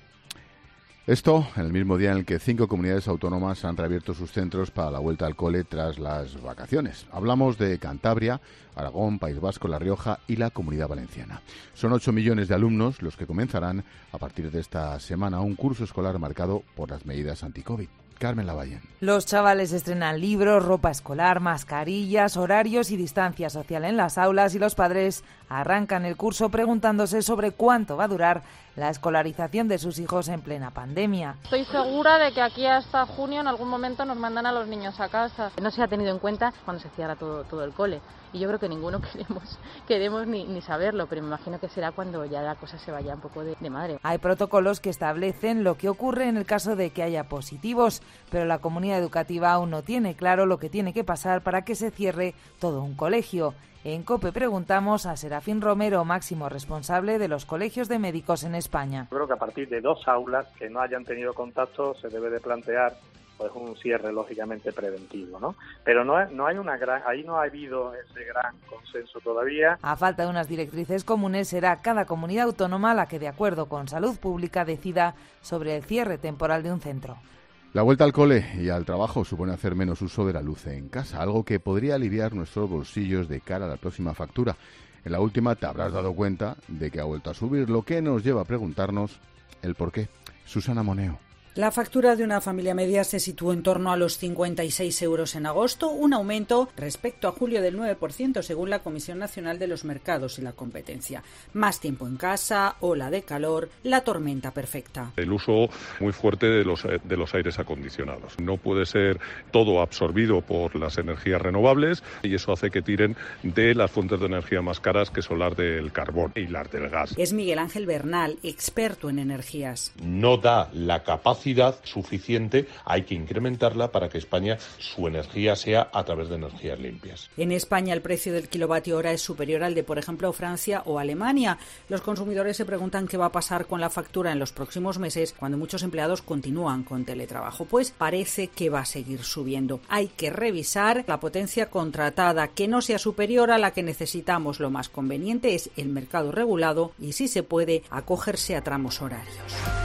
Esto en el mismo día en el que cinco comunidades autónomas han reabierto sus centros para la vuelta al cole tras las vacaciones. Hablamos de Cantabria, Aragón, País Vasco, La Rioja y la Comunidad Valenciana. Son ocho millones de alumnos los que comenzarán a partir de esta semana un curso escolar marcado por las medidas anti-COVID. Carmen Lavallén. Los chavales estrenan libros, ropa escolar, mascarillas, horarios y distancia social en las aulas, y los padres arrancan el curso preguntándose sobre cuánto va a durar la escolarización de sus hijos en plena pandemia. Estoy segura de que aquí hasta junio en algún momento nos mandan a los niños a casa. No se ha tenido en cuenta cuando se cierra todo, todo el cole, y yo creo que ninguno queremos, queremos ni, ni saberlo, pero me imagino que será cuando ya la cosa se vaya un poco de, de madre. Hay protocolos que establecen lo que ocurre en el caso de que haya positivos, pero la comunidad educativa aún no tiene claro lo que tiene que pasar para que se cierre todo un colegio. En COPE preguntamos a Serafín Romero, máximo responsable de los colegios de médicos en España. Creo que a partir de dos aulas que no hayan tenido contacto se debe de plantear pues un cierre lógicamente preventivo, ¿no? Pero no, no hay una gran, ahí no ha habido ese gran consenso todavía. A falta de unas directrices comunes, será cada comunidad autónoma la que, de acuerdo con Salud Pública, decida sobre el cierre temporal de un centro. La vuelta al cole y al trabajo supone hacer menos uso de la luz en casa, algo que podría aliviar nuestros bolsillos de cara a la próxima factura. En la última te habrás dado cuenta de que ha vuelto a subir, lo que nos lleva a preguntarnos el por qué. Susana Moneo. La factura de una familia media se situó en torno a los cincuenta y seis euros en agosto, un aumento respecto a julio del nueve por ciento según la Comisión Nacional de los Mercados y la Competencia. Más tiempo en casa, ola de calor, la tormenta perfecta. El uso muy fuerte de los, de los aires acondicionados. No puede ser todo absorbido por las energías renovables y eso hace que tiren de las fuentes de energía más caras, que son las del carbón y las del gas. Es Miguel Ángel Bernal, experto en energías. No da la capacidad suficiente, hay que incrementarla para que España, su energía sea a través de energías limpias. En España el precio del kilovatio hora es superior al de, por ejemplo, Francia o Alemania. Los consumidores se preguntan qué va a pasar con la factura en los próximos meses cuando muchos empleados continúan con teletrabajo. Pues parece que va a seguir subiendo. Hay que revisar la potencia contratada, que no sea superior a la que necesitamos. Lo más conveniente es el mercado regulado y, si se puede, acogerse a tramos horarios.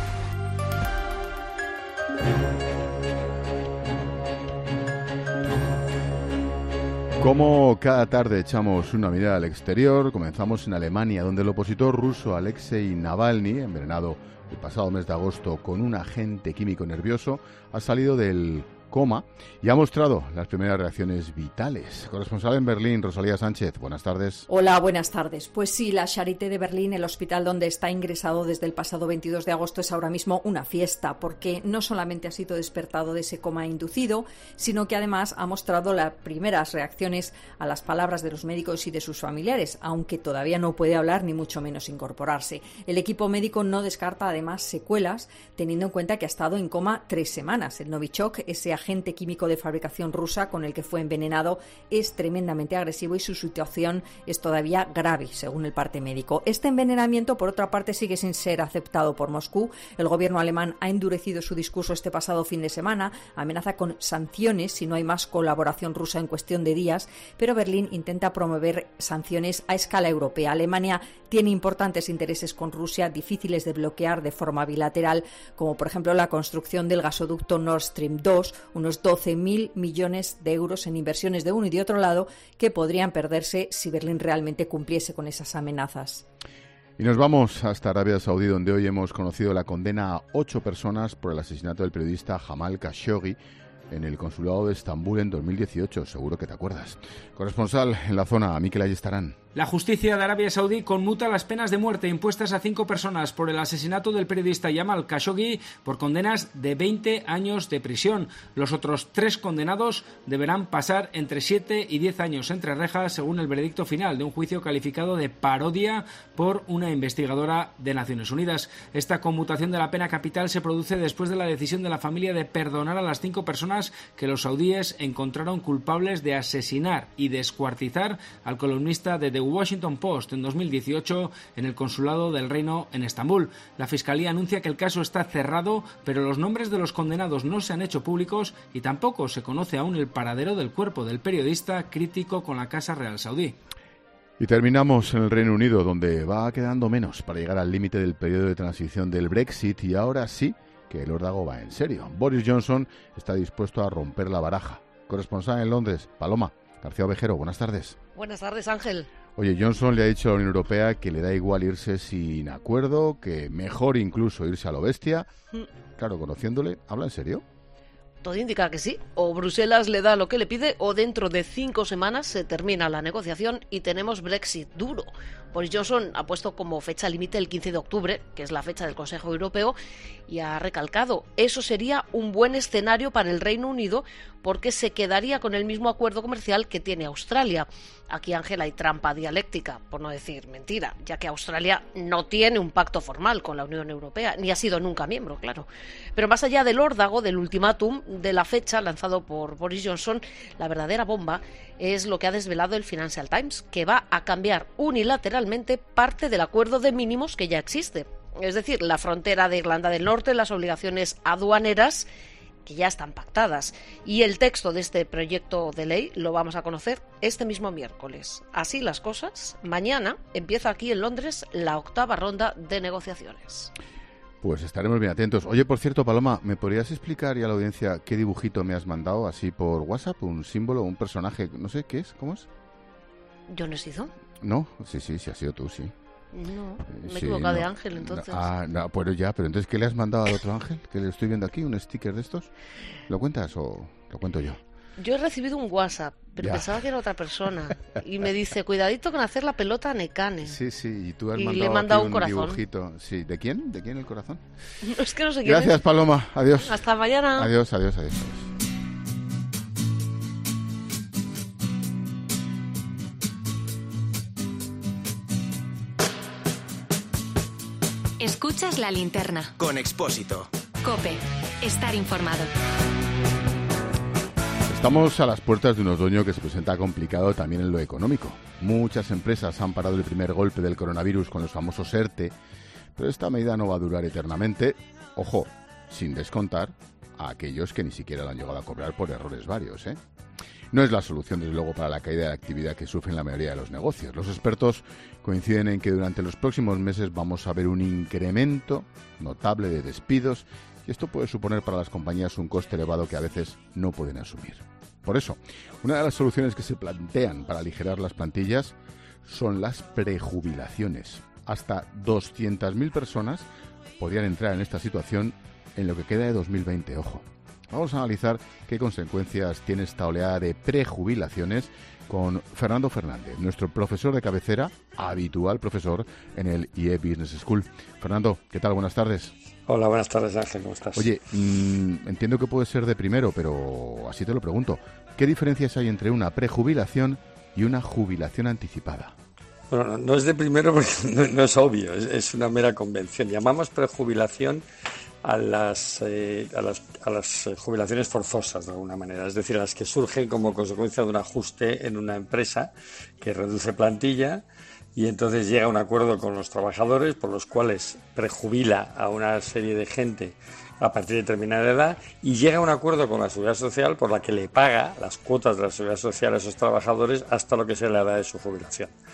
Como cada tarde echamos una mirada al exterior, comenzamos en Alemania, donde el opositor ruso Alexei Navalny, envenenado el pasado mes de agosto con un agente químico nervioso, ha salido del coma y ha mostrado las primeras reacciones vitales. Corresponsal en Berlín, Rosalía Sánchez, buenas tardes. Hola, buenas tardes. Pues sí, la Charité de Berlín, el hospital donde está ingresado desde el pasado veintidós de agosto, es ahora mismo una fiesta, porque no solamente ha sido despertado de ese coma inducido, sino que además ha mostrado las primeras reacciones a las palabras de los médicos y de sus familiares, aunque todavía no puede hablar ni mucho menos incorporarse. El equipo médico no descarta además secuelas, teniendo en cuenta que ha estado en coma tres semanas. El Novichok, ese agente químico de fabricación rusa con el que fue envenenado, es tremendamente agresivo y su situación es todavía grave, según el parte médico. Este envenenamiento, por otra parte, sigue sin ser aceptado por Moscú. El gobierno alemán ha endurecido su discurso este pasado fin de semana, amenaza con sanciones si no hay más colaboración rusa en cuestión de días, pero Berlín intenta promover sanciones a escala europea. Alemania tiene importantes intereses con Rusia, difíciles de bloquear de forma bilateral, como por ejemplo la construcción del gasoducto Nord Stream dos unos doce mil millones de euros en inversiones de uno y de otro lado que podrían perderse si Berlín realmente cumpliese con esas amenazas. Y nos vamos hasta Arabia Saudí, donde hoy hemos conocido la condena a ocho personas por el asesinato del periodista Jamal Khashoggi en el consulado de Estambul en dos mil dieciocho. Seguro que te acuerdas. Corresponsal en la zona, Mikel Ayestarán. La justicia de Arabia Saudí conmuta las penas de muerte impuestas a cinco personas por el asesinato del periodista Jamal Khashoggi por condenas de veinte años de prisión. Los otros tres condenados deberán pasar entre siete y diez años entre rejas, según el veredicto final de un juicio calificado de parodia por una investigadora de Naciones Unidas. Esta conmutación de la pena capital se produce después de la decisión de la familia de perdonar a las cinco personas que los saudíes encontraron culpables de asesinar y descuartizar al columnista de The Washington Post en dos mil dieciocho en el consulado del Reino en Estambul. La Fiscalía anuncia que el caso está cerrado, pero los nombres de los condenados no se han hecho públicos y tampoco se conoce aún el paradero del cuerpo del periodista crítico con la Casa Real Saudí. Y terminamos en el Reino Unido, donde va quedando menos para llegar al límite del periodo de transición del Brexit, y ahora sí que el órdago va en serio. Boris Johnson está dispuesto a romper la baraja. Corresponsal en Londres, Paloma García Ovejero, buenas tardes. Buenas tardes, Ángel. Oye, Johnson le ha dicho a la Unión Europea que le da igual irse sin acuerdo, que mejor incluso irse a lo bestia. Mm. Claro, conociéndole, ¿habla en serio? Todo indica que sí. O Bruselas le da lo que le pide, o dentro de cinco semanas se termina la negociación y tenemos Brexit duro. Boris Johnson ha puesto como fecha límite el quince de octubre, que es la fecha del Consejo Europeo, y ha recalcado, eso sería un buen escenario para el Reino Unido porque se quedaría con el mismo acuerdo comercial que tiene Australia. Aquí, Ángel, hay trampa dialéctica, por no decir mentira, ya que Australia no tiene un pacto formal con la Unión Europea, ni ha sido nunca miembro, claro. Pero más allá del órdago, del ultimátum, de la fecha lanzado por Boris Johnson, la verdadera bomba es lo que ha desvelado el Financial Times, que va a cambiar unilateralmente parte del acuerdo de mínimos que ya existe. Es decir, la frontera de Irlanda del Norte, las obligaciones aduaneras que ya están pactadas. Y el texto de este proyecto de ley lo vamos a conocer este mismo miércoles. Así las cosas, mañana empieza aquí en Londres la octava ronda de negociaciones. Pues estaremos bien atentos. Oye, por cierto, Paloma, ¿me podrías explicar y a la audiencia qué dibujito me has mandado así por WhatsApp? Un símbolo, un personaje, no sé, ¿qué es? ¿Cómo es? ¿Yo no he sido? No, sí, sí, sí, has sido tú, sí. No, me he sí, equivocado no, de ángel, entonces. Ah, no, pues ya, pero entonces, ¿qué le has mandado al otro ángel? Que le estoy viendo aquí, un sticker de estos. ¿Lo cuentas o lo cuento yo? Yo he recibido un WhatsApp, pero ya. Pensaba que era otra persona. Y me dice, cuidadito con hacer la pelota a Necane. Sí, sí, y tú has y mandado, le he mandado aquí un un corazón. dibujito. Sí, ¿de quién? ¿De quién el corazón? No, es que no sé quién Gracias, es. Paloma. Adiós. Hasta mañana. Adiós, adiós, adiós. adiós. Escuchas La Linterna. Con Expósito. COPE. Estar informado. Estamos a las puertas de un otoño que se presenta complicado también en lo económico. Muchas empresas han parado el primer golpe del coronavirus con los famosos ERTE, pero esta medida no va a durar eternamente. Ojo, sin descontar a aquellos que ni siquiera lo han llegado a cobrar por errores varios, ¿eh? No es la solución, desde luego, para la caída de la actividad que sufren la mayoría de los negocios. Los expertos coinciden en que durante los próximos meses vamos a ver un incremento notable de despidos y esto puede suponer para las compañías un coste elevado que a veces no pueden asumir. Por eso, una de las soluciones que se plantean para aligerar las plantillas son las prejubilaciones. Hasta doscientas mil personas podrían entrar en esta situación en lo que queda de dos mil veinte, ojo. Vamos a analizar qué consecuencias tiene esta oleada de prejubilaciones con Fernando Fernández, nuestro profesor de cabecera, habitual profesor en el I E Business School. Fernando, ¿qué tal? Buenas tardes. Hola, buenas tardes, Ángel, ¿cómo estás? Oye, mmm, entiendo que puede ser de primero, pero así te lo pregunto. ¿Qué diferencias hay entre una prejubilación y una jubilación anticipada? Bueno, no, no es de primero porque no, no es obvio, es, es una mera convención. Llamamos prejubilación a las, eh, a las a las jubilaciones forzosas, de alguna manera, es decir, a las que surgen como consecuencia de un ajuste en una empresa que reduce plantilla y entonces llega a un acuerdo con los trabajadores por los cuales prejubila a una serie de gente a partir de determinada edad y llega a un acuerdo con la Seguridad Social por la que le paga las cuotas de la Seguridad Social a esos trabajadores hasta lo que sea la edad de su jubilación.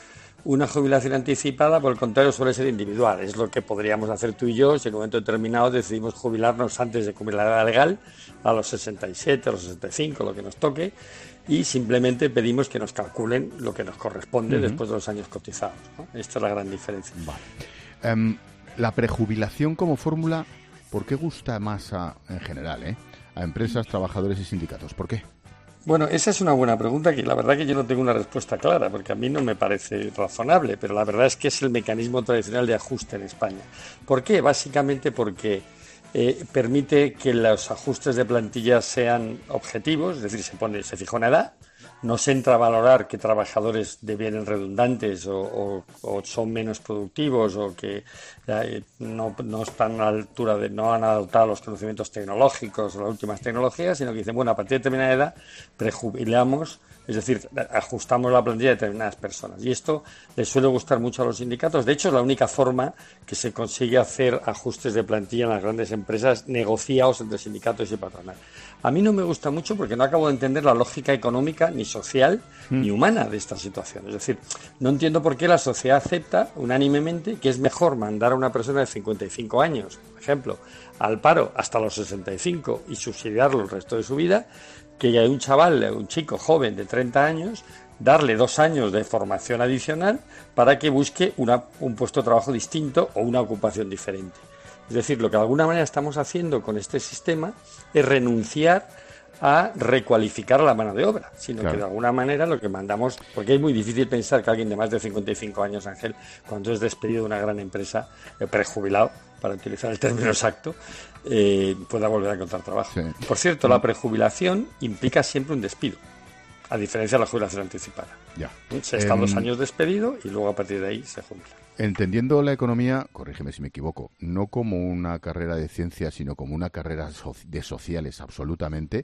Una jubilación anticipada, por el contrario, suele ser individual. Es lo que podríamos hacer tú y yo si en un momento determinado decidimos jubilarnos antes de cumplir la edad legal, a los sesenta y siete, a los sesenta y cinco, lo que nos toque, y simplemente pedimos que nos calculen lo que nos corresponde uh-huh. después de los años cotizados, ¿no? Esta es la gran diferencia. Vale. Um, la prejubilación como fórmula, ¿por qué gusta más a, en general, eh, a empresas, trabajadores y sindicatos? ¿Por qué? Bueno, esa es una buena pregunta que la verdad que yo no tengo una respuesta clara, porque a mí no me parece razonable, pero la verdad es que es el mecanismo tradicional de ajuste en España. ¿Por qué? Básicamente porque eh, permite que los ajustes de plantilla sean objetivos, es decir, se pone, se fija una edad, no se entra a valorar que trabajadores devienen redundantes o, o, o son menos productivos o que eh, no, no están a la altura de, no han adoptado los conocimientos tecnológicos o las últimas tecnologías, sino que dicen, bueno, a partir de determinada edad prejubilamos, es decir, ajustamos la plantilla de determinadas personas. Y esto les suele gustar mucho a los sindicatos. De hecho, es la única forma que se consigue hacer ajustes de plantilla en las grandes empresas negociados entre sindicatos y patronal. A mí no me gusta mucho porque no acabo de entender la lógica económica ni social mm. ni humana de esta situación. Es decir, no entiendo por qué la sociedad acepta unánimemente que es mejor mandar a una persona de cincuenta y cinco años, por ejemplo, al paro hasta los sesenta y cinco y subsidiarlo el resto de su vida, que a un chaval, a un chico joven de treinta años, darle dos años de formación adicional para que busque una, un puesto de trabajo distinto o una ocupación diferente. Es decir, lo que de alguna manera estamos haciendo con este sistema es renunciar a recualificar la mano de obra, sino claro. que de alguna manera lo que mandamos, porque es muy difícil pensar que alguien de más de cincuenta y cinco años, Ángel, cuando es despedido de una gran empresa, eh, prejubilado, para utilizar el término exacto, eh, pueda volver a encontrar trabajo. Sí. Por cierto, la prejubilación implica siempre un despido, a diferencia de la jubilación anticipada. Ya. Se está um, dos años despedido y luego a partir de ahí se jubila. Entendiendo la economía, corrígeme si me equivoco, no como una carrera de ciencias, sino como una carrera so- de sociales absolutamente,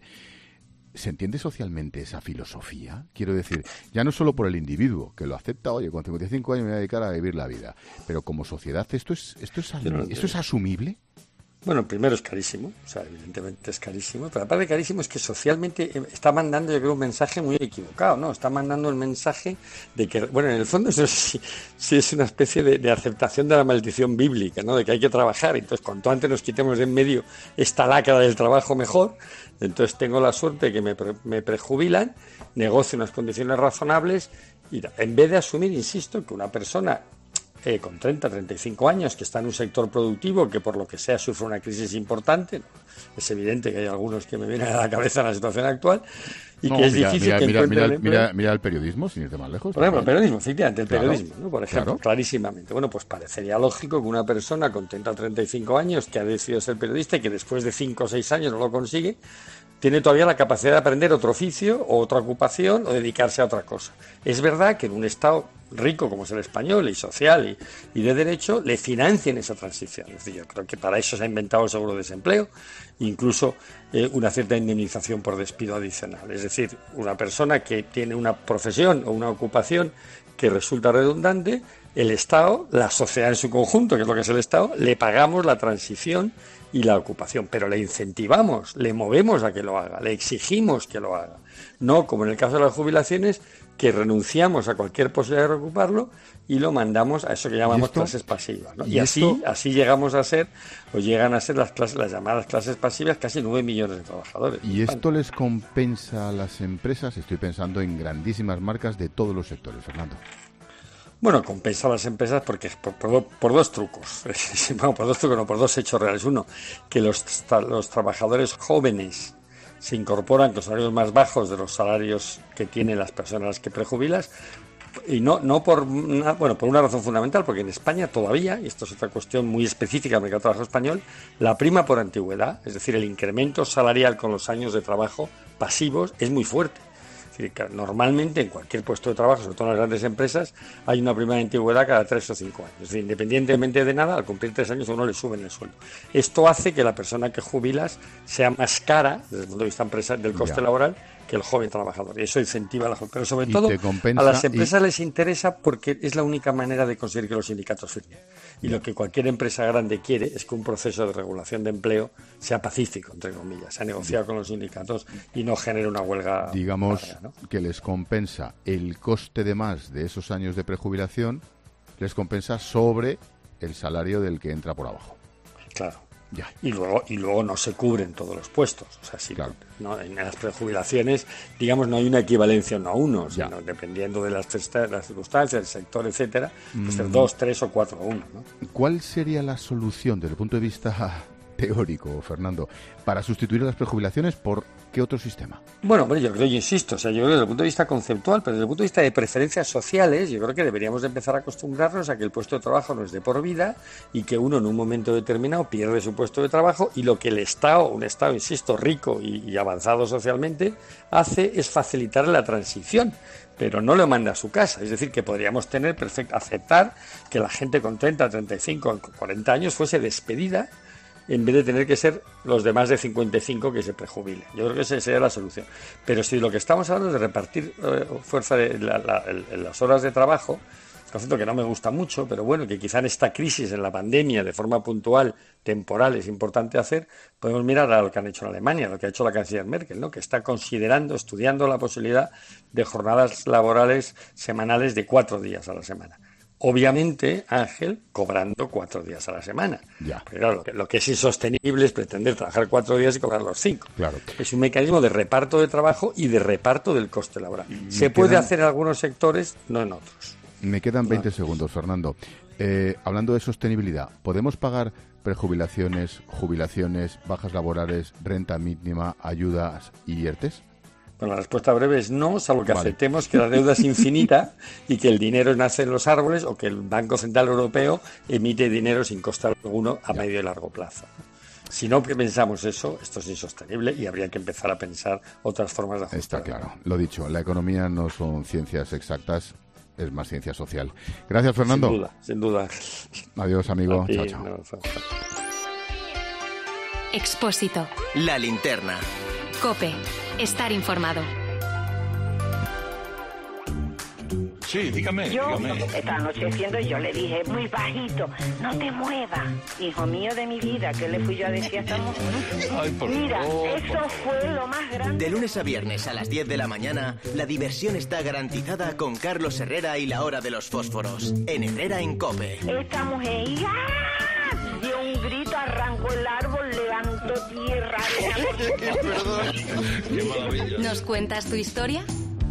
¿se entiende socialmente esa filosofía? Quiero decir, ya no solo por el individuo, que lo acepta, oye, con cincuenta y cinco años me voy a dedicar a vivir la vida, pero como sociedad, ¿esto es, esto es, no, ¿esto es asumible? Bueno, primero es carísimo, o sea, evidentemente es carísimo, pero aparte de carísimo es que socialmente está mandando, yo creo, un mensaje muy equivocado, ¿no? Está mandando el mensaje de que, bueno, en el fondo eso sí, sí es una especie de, de aceptación de la maldición bíblica, ¿no? De que hay que trabajar, entonces cuanto antes nos quitemos de en medio esta lacra del trabajo mejor, entonces tengo la suerte de que me, pre, me prejubilan, negocio unas condiciones razonables y en vez de asumir, insisto, que una persona Eh, con treinta, treinta y cinco años, que está en un sector productivo que por lo que sea sufre una crisis importante, ¿no? Es evidente que hay algunos que me vienen a la cabeza en la situación actual y no, que es mira, difícil mira, que mira, encuentren mira, el mira, mira el periodismo, sin irte más lejos. Por ejemplo, el periodismo, efectivamente, el claro, periodismo, ¿no? Por ejemplo, claro. clarísimamente. Bueno, pues parecería lógico que una persona con treinta, treinta y cinco años que ha decidido ser periodista y que después de cinco o seis años no lo consigue, tiene todavía la capacidad de aprender otro oficio o otra ocupación o dedicarse a otra cosa. Es verdad que en un Estado rico como es el español y social y, y de derecho le financien esa transición. Es decir, yo creo que para eso se ha inventado el seguro de desempleo, incluso eh, una cierta indemnización por despido adicional. Es decir, una persona que tiene una profesión o una ocupación que resulta redundante, el Estado, la sociedad en su conjunto, que es lo que es el Estado, le pagamos la transición y la ocupación, pero le incentivamos, le movemos a que lo haga, le exigimos que lo haga. No como en el caso de las jubilaciones, que renunciamos a cualquier posibilidad de recuperarlo y lo mandamos a eso que llamamos clases pasivas, ¿no? Y, y así esto... así llegamos a ser, o llegan a ser las clases, las llamadas clases pasivas, casi nueve millones de trabajadores. ¿Y esto les compensa a las empresas? Estoy pensando en grandísimas marcas de todos los sectores, Fernando. Bueno, compensa a las empresas porque por, por, por dos trucos, bueno, por dos trucos, no, por dos hechos reales. Uno, que los, los trabajadores jóvenes se incorporan con salarios más bajos de los salarios que tienen las personas a las que prejubilas, y no no por una, bueno, por una razón fundamental, porque en España todavía, y esto es otra cuestión muy específica del mercado de trabajo español, la prima por antigüedad, es decir, el incremento salarial con los años de trabajo pasivos es muy fuerte. Es decir, que normalmente en cualquier puesto de trabajo, sobre todo en las grandes empresas, hay una prima de antigüedad cada tres o cinco años. Es decir, independientemente de nada, al cumplir tres años a uno le suben el sueldo. Esto hace que la persona que jubilas sea más cara, desde el punto de vista empresarial, del coste yeah. laboral, que que el joven trabajador. Y eso incentiva a la Pero sobre y todo a las empresas y... les interesa porque es la única manera de conseguir que los sindicatos firmen. Y lo que cualquier empresa grande quiere es que un proceso de regulación de empleo sea pacífico, entre comillas, sea negociado con los sindicatos y no genere una huelga. Digamos larga, ¿no? que les compensa el coste de más de esos años de prejubilación, les compensa sobre el salario del que entra por abajo. Claro. Ya. Y luego y luego no se cubren todos los puestos. O sea, si claro. no, en las prejubilaciones, digamos, no hay una equivalencia uno a uno, sino ya. dependiendo de las, las circunstancias, el sector, etcétera, pues ser mm. dos, tres o cuatro a uno, ¿no? ¿Cuál sería la solución desde el punto de vista teórico, Fernando, para sustituir las prejubilaciones por qué otro sistema? Bueno, bueno, yo creo, yo insisto, o sea, yo creo que desde el punto de vista conceptual, pero desde el punto de vista de preferencias sociales, yo creo que deberíamos de empezar a acostumbrarnos a que el puesto de trabajo no es de por vida y que uno en un momento determinado pierde su puesto de trabajo y lo que el Estado, un Estado, insisto, rico y, y avanzado socialmente, hace es facilitar la transición, pero no lo manda a su casa. Es decir, que podríamos tener perfecto, aceptar que la gente con treinta, treinta y cinco, cuarenta años fuese despedida en vez de tener que ser los de más de cincuenta y cinco que se prejubilen. Yo creo que esa sería la solución. Pero si lo que estamos hablando es de repartir eh, fuerza de la, la, el, las horas de trabajo, concepto que no me gusta mucho, pero bueno, que quizá en esta crisis, en la pandemia, de forma puntual, temporal, es importante hacer, podemos mirar a lo que han hecho en Alemania, lo que ha hecho la canciller Merkel, ¿no? Que está considerando, estudiando la posibilidad de jornadas laborales semanales de cuatro días a la semana. Obviamente, Ángel, cobrando cuatro días a la semana. Ya. Pero claro, lo que, lo que es insostenible es pretender trabajar cuatro días y cobrar los cinco. Claro. Es un mecanismo de reparto de trabajo y de reparto del coste laboral. Me Se puede quedan... hacer en algunos sectores, no en otros. Me quedan veinte no. segundos, Fernando. Eh, hablando de sostenibilidad, ¿podemos pagar prejubilaciones, jubilaciones, bajas laborales, renta mínima, ayudas y ERTES? Bueno, la respuesta breve es no, salvo que vale. aceptemos que la deuda es infinita y que el dinero nace en los árboles o que el Banco Central Europeo emite dinero sin coste alguno a ya. medio y largo plazo. Si no pensamos eso, esto es insostenible y habría que empezar a pensar otras formas de ajustar. Está claro, lo dicho, la economía no son ciencias exactas, es más ciencia social. Gracias, Fernando. Sin duda, sin duda. Adiós, amigo. Ti, chao, chao. No, chao. Expósito. La linterna. COPE. Estar informado. Sí, dígame, yo, dígame. Esta anocheciendo yo le dije muy bajito, no te muevas, hijo mío de mi vida, que le fui yo a decir a esta mujer. Ay, por Mira, favor, eso por... fue lo más grande. De lunes a viernes a las diez de la mañana, la diversión está garantizada con Carlos Herrera y la hora de los fósforos, en Herrera en COPE. Esta mujer ¡ah! dio un grito, arrancó el árbol, levantó tierra. Perdón, qué maravilla. ¿Nos cuentas tu historia?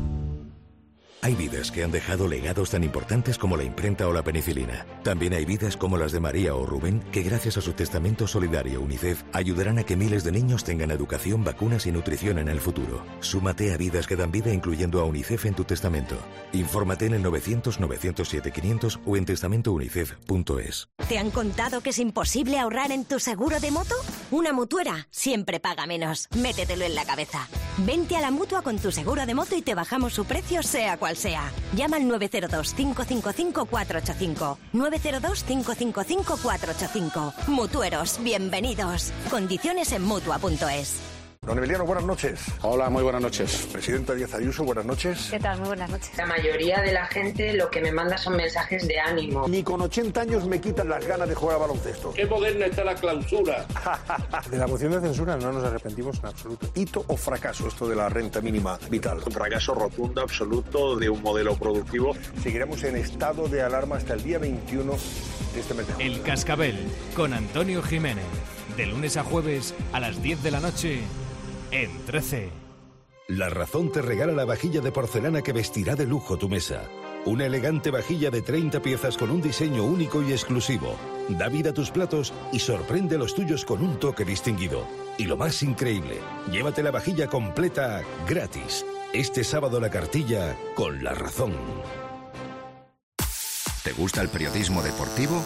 Hay vidas que han dejado legados tan importantes como la imprenta o la penicilina. También hay vidas como las de María o Rubén que gracias a su testamento solidario UNICEF ayudarán a que miles de niños tengan educación, vacunas y nutrición en el futuro. Súmate a Vidas que dan vida incluyendo a UNICEF en tu testamento. Infórmate en el novecientos, novecientos siete, quinientos o en testamento unicef punto es. ¿Te han contado que es imposible ahorrar en tu seguro de moto? Una mutuera siempre paga menos. Métetelo en la cabeza. Vente a la Mutua con tu seguro de moto y te bajamos su precio sea cual sea. Llama al nueve cero dos, cinco cinco cinco, cuatro ocho cinco. nueve cero dos, cinco cinco cinco, cuatro ocho cinco. Mutueros, bienvenidos. Condiciones en mutua punto es. Don Emiliano, buenas noches. Hola, muy buenas noches. Presidenta Díaz Ayuso, buenas noches. ¿Qué tal? Muy buenas noches. La mayoría de la gente lo que me manda son mensajes de ánimo. Ni con ochenta años me quitan las ganas de jugar a baloncesto. Qué moderna está la clausura. De la moción de censura no nos arrepentimos en absoluto. ¿Hito o fracaso esto de la renta mínima vital? Un fracaso rotundo, absoluto, de un modelo productivo. Seguiremos en estado de alarma hasta el día veintiuno de este mes de julio. El Cascabel, con Antonio Jiménez. De lunes a jueves a las diez de la noche. En trece. La Razón te regala la vajilla de porcelana que vestirá de lujo tu mesa. Una elegante vajilla de treinta piezas con un diseño único y exclusivo. Da vida a tus platos y sorprende a los tuyos con un toque distinguido. Y lo más increíble, llévate la vajilla completa gratis. Este sábado la cartilla con La Razón. ¿Te gusta el periodismo deportivo?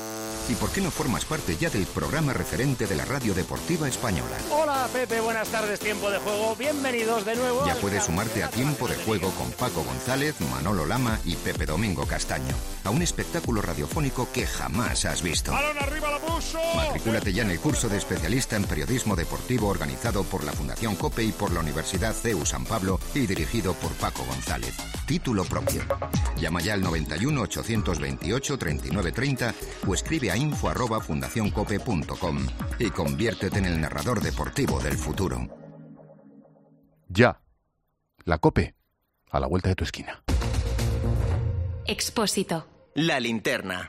¿Y por qué no formas parte ya del programa referente de la radio deportiva española? Hola Pepe, buenas tardes, Tiempo de Juego, bienvenidos de nuevo. Ya puedes sumarte a Tiempo de Juego con Paco González, Manolo Lama y Pepe Domingo Castaño, a un espectáculo radiofónico que jamás has visto. ¡Balón arriba, la puso! Matricúlate ya en el curso de especialista en periodismo deportivo organizado por la Fundación COPE y por la Universidad C E U San Pablo y dirigido por Paco González. Título propio. Llama ya al noventa y uno, ochocientos veintiocho, treinta y nueve treinta o escribe a info arroba fundacioncope punto com y conviértete en el narrador deportivo del futuro. Ya. La COPE. A la vuelta de tu esquina. Expósito. La linterna.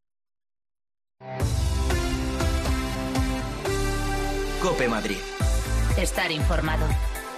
COPE Madrid. Estar informado.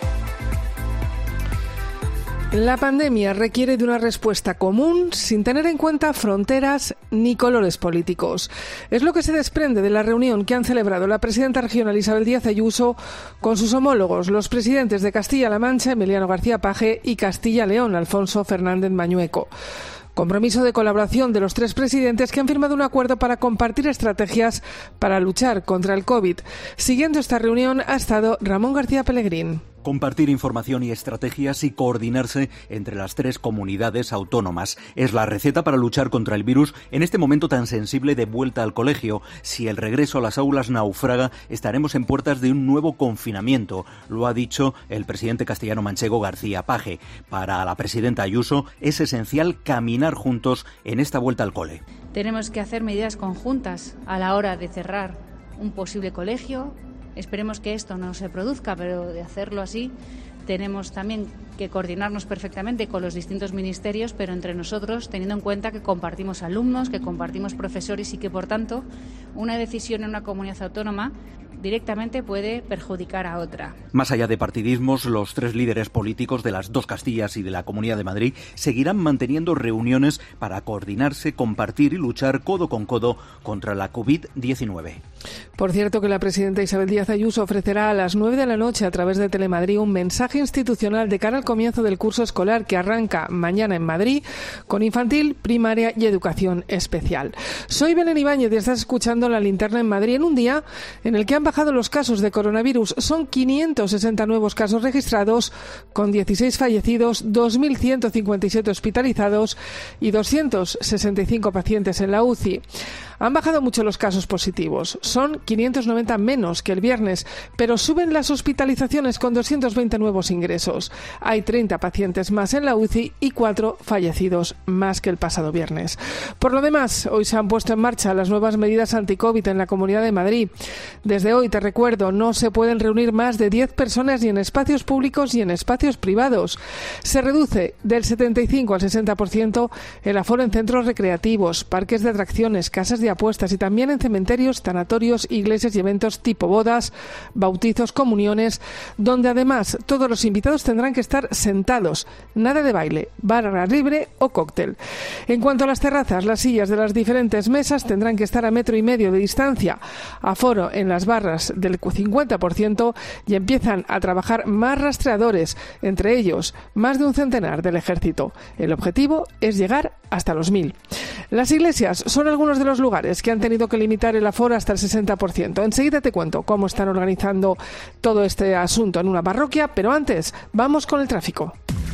La pandemia requiere de una respuesta común sin tener en cuenta fronteras ni colores políticos. Es lo que se desprende de la reunión que han celebrado la presidenta regional Isabel Díaz Ayuso con sus homólogos, los presidentes de Castilla-La Mancha, Emiliano García Paje, y Castilla-León, Alfonso Fernández Mañueco. Compromiso de colaboración de los tres presidentes que han firmado un acuerdo para compartir estrategias para luchar contra el COVID. Siguiendo esta reunión ha estado Ramón García Pellegrín. Compartir información y estrategias y coordinarse entre las tres comunidades autónomas. Es la receta para luchar contra el virus en este momento tan sensible de vuelta al colegio. Si el regreso a las aulas naufraga, estaremos en puertas de un nuevo confinamiento. Lo ha dicho el presidente castellano-manchego García Paje. Para la presidenta Ayuso es esencial caminar juntos en esta vuelta al cole. Tenemos que hacer medidas conjuntas a la hora de cerrar un posible colegio. Esperemos que esto no se produzca, pero de hacerlo así tenemos también que coordinarnos perfectamente con los distintos ministerios, pero entre nosotros, teniendo en cuenta que compartimos alumnos, que compartimos profesores y que, por tanto, una decisión en una comunidad autónoma directamente puede perjudicar a otra. Más allá de partidismos, los tres líderes políticos de las dos Castillas y de la Comunidad de Madrid seguirán manteniendo reuniones para coordinarse, compartir y luchar codo con codo contra la covid diecinueve. Por cierto, que la presidenta Isabel Díaz Ayuso ofrecerá a las nueve de la noche a través de Telemadrid un mensaje institucional de cara al comienzo del curso escolar que arranca mañana en Madrid con infantil, primaria y educación especial. Soy Belén Ibáñez y estás escuchando La Linterna en Madrid en un día en el que han bajado los casos de coronavirus. Son quinientos sesenta nuevos casos registrados con dieciséis fallecidos, dos mil ciento cincuenta y siete hospitalizados y doscientos sesenta y cinco pacientes en la U C I. Han bajado mucho los casos positivos. Son quinientos noventa menos que el viernes, pero suben las hospitalizaciones con doscientos veinte nuevos ingresos. Hay treinta pacientes más en la U C I y cuatro fallecidos más que el pasado viernes. Por lo demás, hoy se han puesto en marcha las nuevas medidas anti-COVID en la Comunidad de Madrid. Desde hoy, te recuerdo, no se pueden reunir más de diez personas ni en espacios públicos ni en espacios privados. Se reduce del setenta y cinco al sesenta por ciento el aforo en centros recreativos, parques de atracciones, casas de apuestas y también en cementerios, tanatorios, iglesias y eventos tipo bodas, bautizos, comuniones, donde además todos los invitados tendrán que estar sentados, nada de baile, barra libre o cóctel. En cuanto a las terrazas, las sillas de las diferentes mesas tendrán que estar a metro y medio de distancia, aforo en las barras del cincuenta por ciento y empiezan a trabajar más rastreadores, entre ellos más de un centenar del ejército. El objetivo es llegar hasta los mil. Las iglesias son algunos de los lugares que han tenido que limitar el aforo hasta el sesenta por ciento. Enseguida te cuento cómo están organizando todo este asunto en una parroquia, pero antes vamos con el tráfico.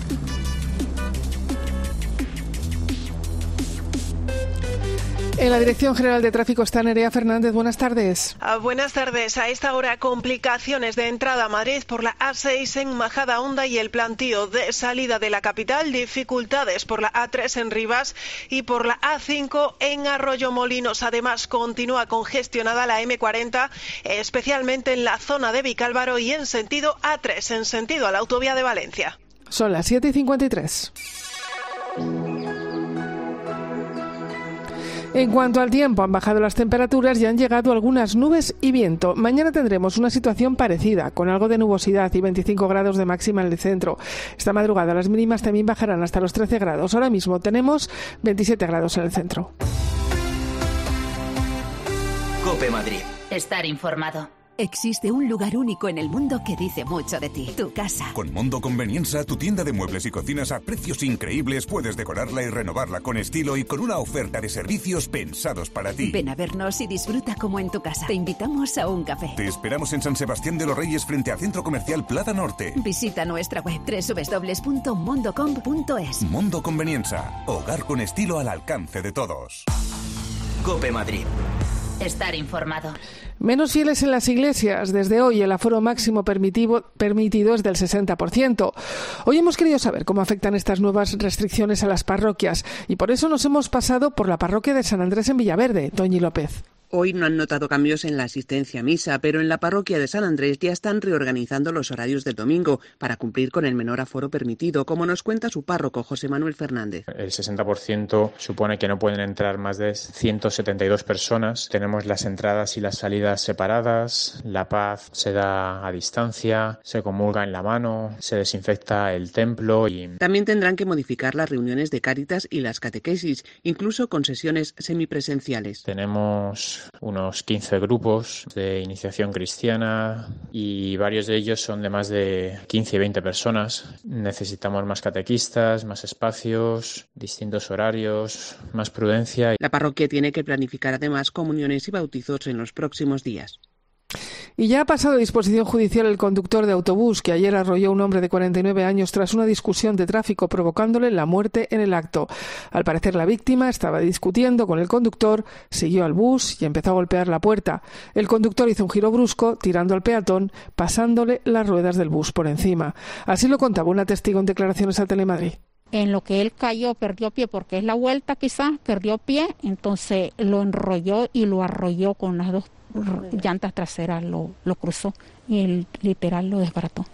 En la Dirección General de Tráfico está Nerea Fernández. Buenas tardes. Ah, buenas tardes. A esta hora, complicaciones de entrada a Madrid por la A seis en Majadahonda y el plantío de salida de la capital. Dificultades por la A tres en Rivas y por la A cinco en Arroyomolinos. Además, continúa congestionada la eme cuarenta, especialmente en la zona de Vicálvaro y en sentido A tres, en sentido a la autovía de Valencia. Son las siete y cincuenta y tres. En cuanto al tiempo, han bajado las temperaturas y han llegado algunas nubes y viento. Mañana tendremos una situación parecida, con algo de nubosidad y veinticinco grados de máxima en el centro. Esta madrugada las mínimas también bajarán hasta los trece grados. Ahora mismo tenemos veintisiete grados en el centro. COPE Madrid. Estar informado. Existe un lugar único en el mundo que dice mucho de ti, tu casa. Con Mondo Convenienza, tu tienda de muebles y cocinas a precios increíbles, puedes decorarla y renovarla con estilo y con una oferta de servicios pensados para ti. Ven a vernos y disfruta como en tu casa. Te invitamos a un café. Te esperamos en San Sebastián de los Reyes frente al Centro Comercial Plaza Norte. Visita nuestra web doble u doble u doble u punto mondocom punto es. Mondo Convenienza, hogar con estilo al alcance de todos. COPE Madrid. Estar informado. Menos fieles en las iglesias. Desde hoy el aforo máximo permitido, permitido es del sesenta por ciento. Hoy hemos querido saber cómo afectan estas nuevas restricciones a las parroquias y por eso nos hemos pasado por la parroquia de San Andrés en Villaverde. Toñi López. Hoy no han notado cambios en la asistencia a misa, pero en la parroquia de San Andrés ya están reorganizando los horarios del domingo para cumplir con el menor aforo permitido, como nos cuenta su párroco José Manuel Fernández. El sesenta por ciento supone que no pueden entrar más de ciento setenta y dos personas. Tenemos las entradas y las salidas separadas, la paz se da a distancia, se comulga en la mano, se desinfecta el templo y... También tendrán que modificar las reuniones de Cáritas y las catequesis, incluso con sesiones semipresenciales. Tenemos unos quince grupos de iniciación cristiana y varios de ellos son de más de quince y veinte personas. Necesitamos más catequistas, más espacios, distintos horarios, más prudencia. La parroquia tiene que planificar además comuniones y bautizos en los próximos días. Y ya ha pasado a disposición judicial el conductor de autobús que ayer arrolló a un hombre de cuarenta y nueve años tras una discusión de tráfico provocándole la muerte en el acto. Al parecer la víctima estaba discutiendo con el conductor, siguió al bus y empezó a golpear la puerta. El conductor hizo un giro brusco, tirando al peatón, pasándole las ruedas del bus por encima. Así lo contaba una testigo en declaraciones a Telemadrid. En lo que él cayó, perdió pie, porque es la vuelta quizás, perdió pie, entonces lo enrolló y lo arrolló con las dos llantas traseras, lo, lo cruzó y él literal lo desbarató.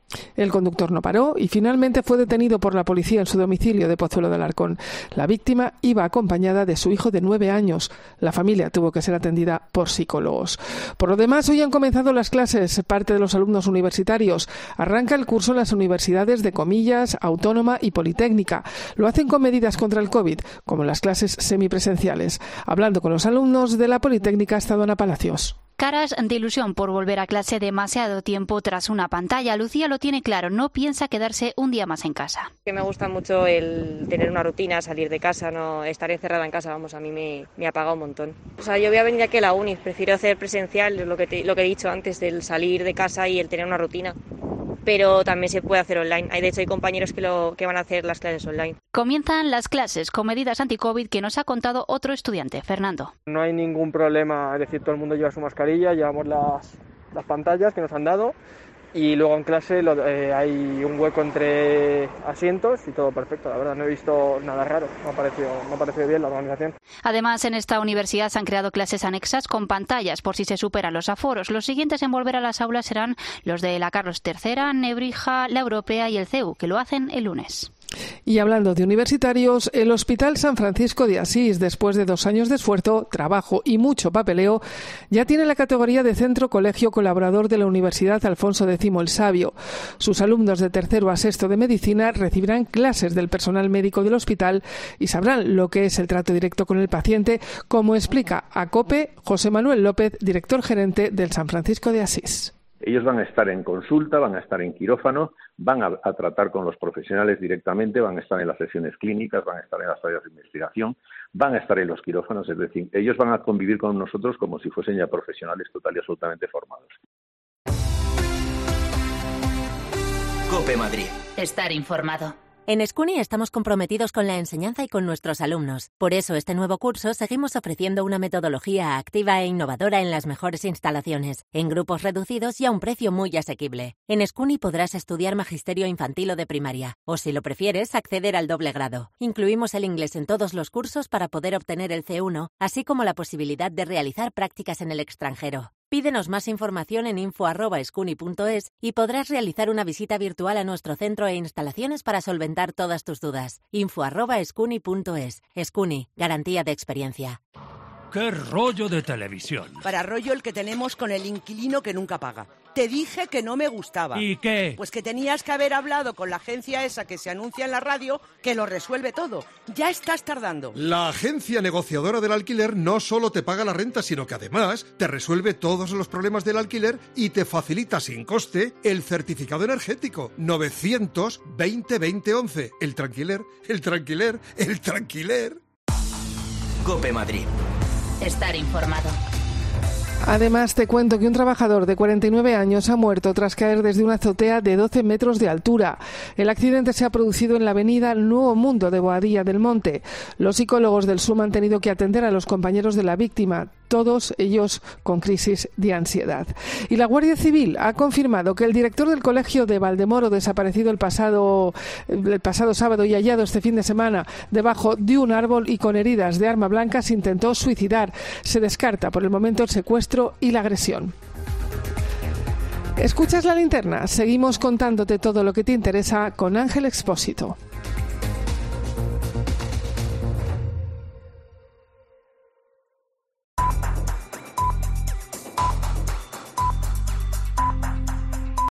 El conductor no paró y finalmente fue detenido por la policía en su domicilio de Pozuelo de Alarcón. La víctima iba acompañada de su hijo de nueve años. La familia tuvo que ser atendida por psicólogos. Por lo demás, hoy han comenzado las clases. Parte de los alumnos universitarios arranca el curso en las universidades de Comillas, Autónoma y Politécnica. Lo hacen con medidas contra el COVID, como las clases semipresenciales. Hablando con los alumnos de la Politécnica, está Ana Palacios. Caras de ilusión por volver a clase demasiado tiempo tras una pantalla. Lucía lo tiene claro, no piensa quedarse un día más en casa. Que me gusta mucho el tener una rutina, salir de casa, no estar encerrada en casa, vamos, a mí me, me apaga un montón. O sea, yo voy a venir aquí a la uni, prefiero hacer presencial, lo que, te, lo que he dicho antes, del salir de casa y el tener una rutina. Pero también se puede hacer online. Hay, de hecho, hay compañeros que, lo, que van a hacer las clases online. Comienzan las clases con medidas anti-COVID que nos ha contado otro estudiante, Fernando. No hay ningún problema, es decir, todo el mundo lleva su mascarilla, llevamos las, las pantallas que nos han dado y luego en clase lo, eh, hay un hueco entre asientos y todo perfecto. La verdad, no he visto nada raro, me ha parecido, me ha parecido bien la organización. Además, en esta universidad se han creado clases anexas con pantallas por si se superan los aforos. Los siguientes en volver a las aulas serán los de la Carlos tercera, Nebrija, la Europea y el C E U, que lo hacen el lunes. Y hablando de universitarios, el Hospital San Francisco de Asís, después de dos años de esfuerzo, trabajo y mucho papeleo, ya tiene la categoría de Centro Colegio Colaborador de la Universidad Alfonso X el Sabio. Sus alumnos de tercero a sexto de medicina recibirán clases del personal médico del hospital y sabrán lo que es el trato directo con el paciente, como explica a COPE José Manuel López, director gerente del San Francisco de Asís. Ellos van a estar en consulta, van a estar en quirófano, van a, a tratar con los profesionales directamente, van a estar en las sesiones clínicas, van a estar en las áreas de investigación, van a estar en los quirófanos, es decir, ellos van a convivir con nosotros como si fuesen ya profesionales total y absolutamente formados. COPE Madrid. Estar informado. En Escuni estamos comprometidos con la enseñanza y con nuestros alumnos. Por eso, este nuevo curso seguimos ofreciendo una metodología activa e innovadora en las mejores instalaciones, en grupos reducidos y a un precio muy asequible. En Escuni podrás estudiar magisterio infantil o de primaria, o si lo prefieres, acceder al doble grado. Incluimos el inglés en todos los cursos para poder obtener el C uno, así como la posibilidad de realizar prácticas en el extranjero. Pídenos más información en info arroba escuni punto es y podrás realizar una visita virtual a nuestro centro e instalaciones para solventar todas tus dudas. info arroba escuni punto es. Escuni, garantía de experiencia. ¡Qué rollo de televisión! Para rollo el que tenemos con el inquilino que nunca paga. Te dije que no me gustaba. ¿Y qué? Pues que tenías que haber hablado con la agencia esa que se anuncia en la radio, que lo resuelve todo. Ya estás tardando. La agencia negociadora del alquiler no solo te paga la renta, sino que además te resuelve todos los problemas del alquiler y te facilita sin coste el certificado energético. novecientos veinte veinte once. El tranquiler, el tranquiler, el tranquiler. COPE Madrid. Estar informado. Además, te cuento que un trabajador de cuarenta y nueve años ha muerto tras caer desde una azotea de doce metros de altura. El accidente se ha producido en la avenida Nuevo Mundo de Boadilla del Monte. Los psicólogos del SUM han tenido que atender a los compañeros de la víctima, todos ellos con crisis de ansiedad. Y la Guardia Civil ha confirmado que el director del colegio de Valdemoro, desaparecido el pasado, el pasado sábado y hallado este fin de semana debajo de un árbol y con heridas de arma blanca, se intentó suicidar. Se descarta por el momento el secuestro y la agresión. ¿Escuchas la linterna? Seguimos contándote todo lo que te interesa con Ángel Expósito.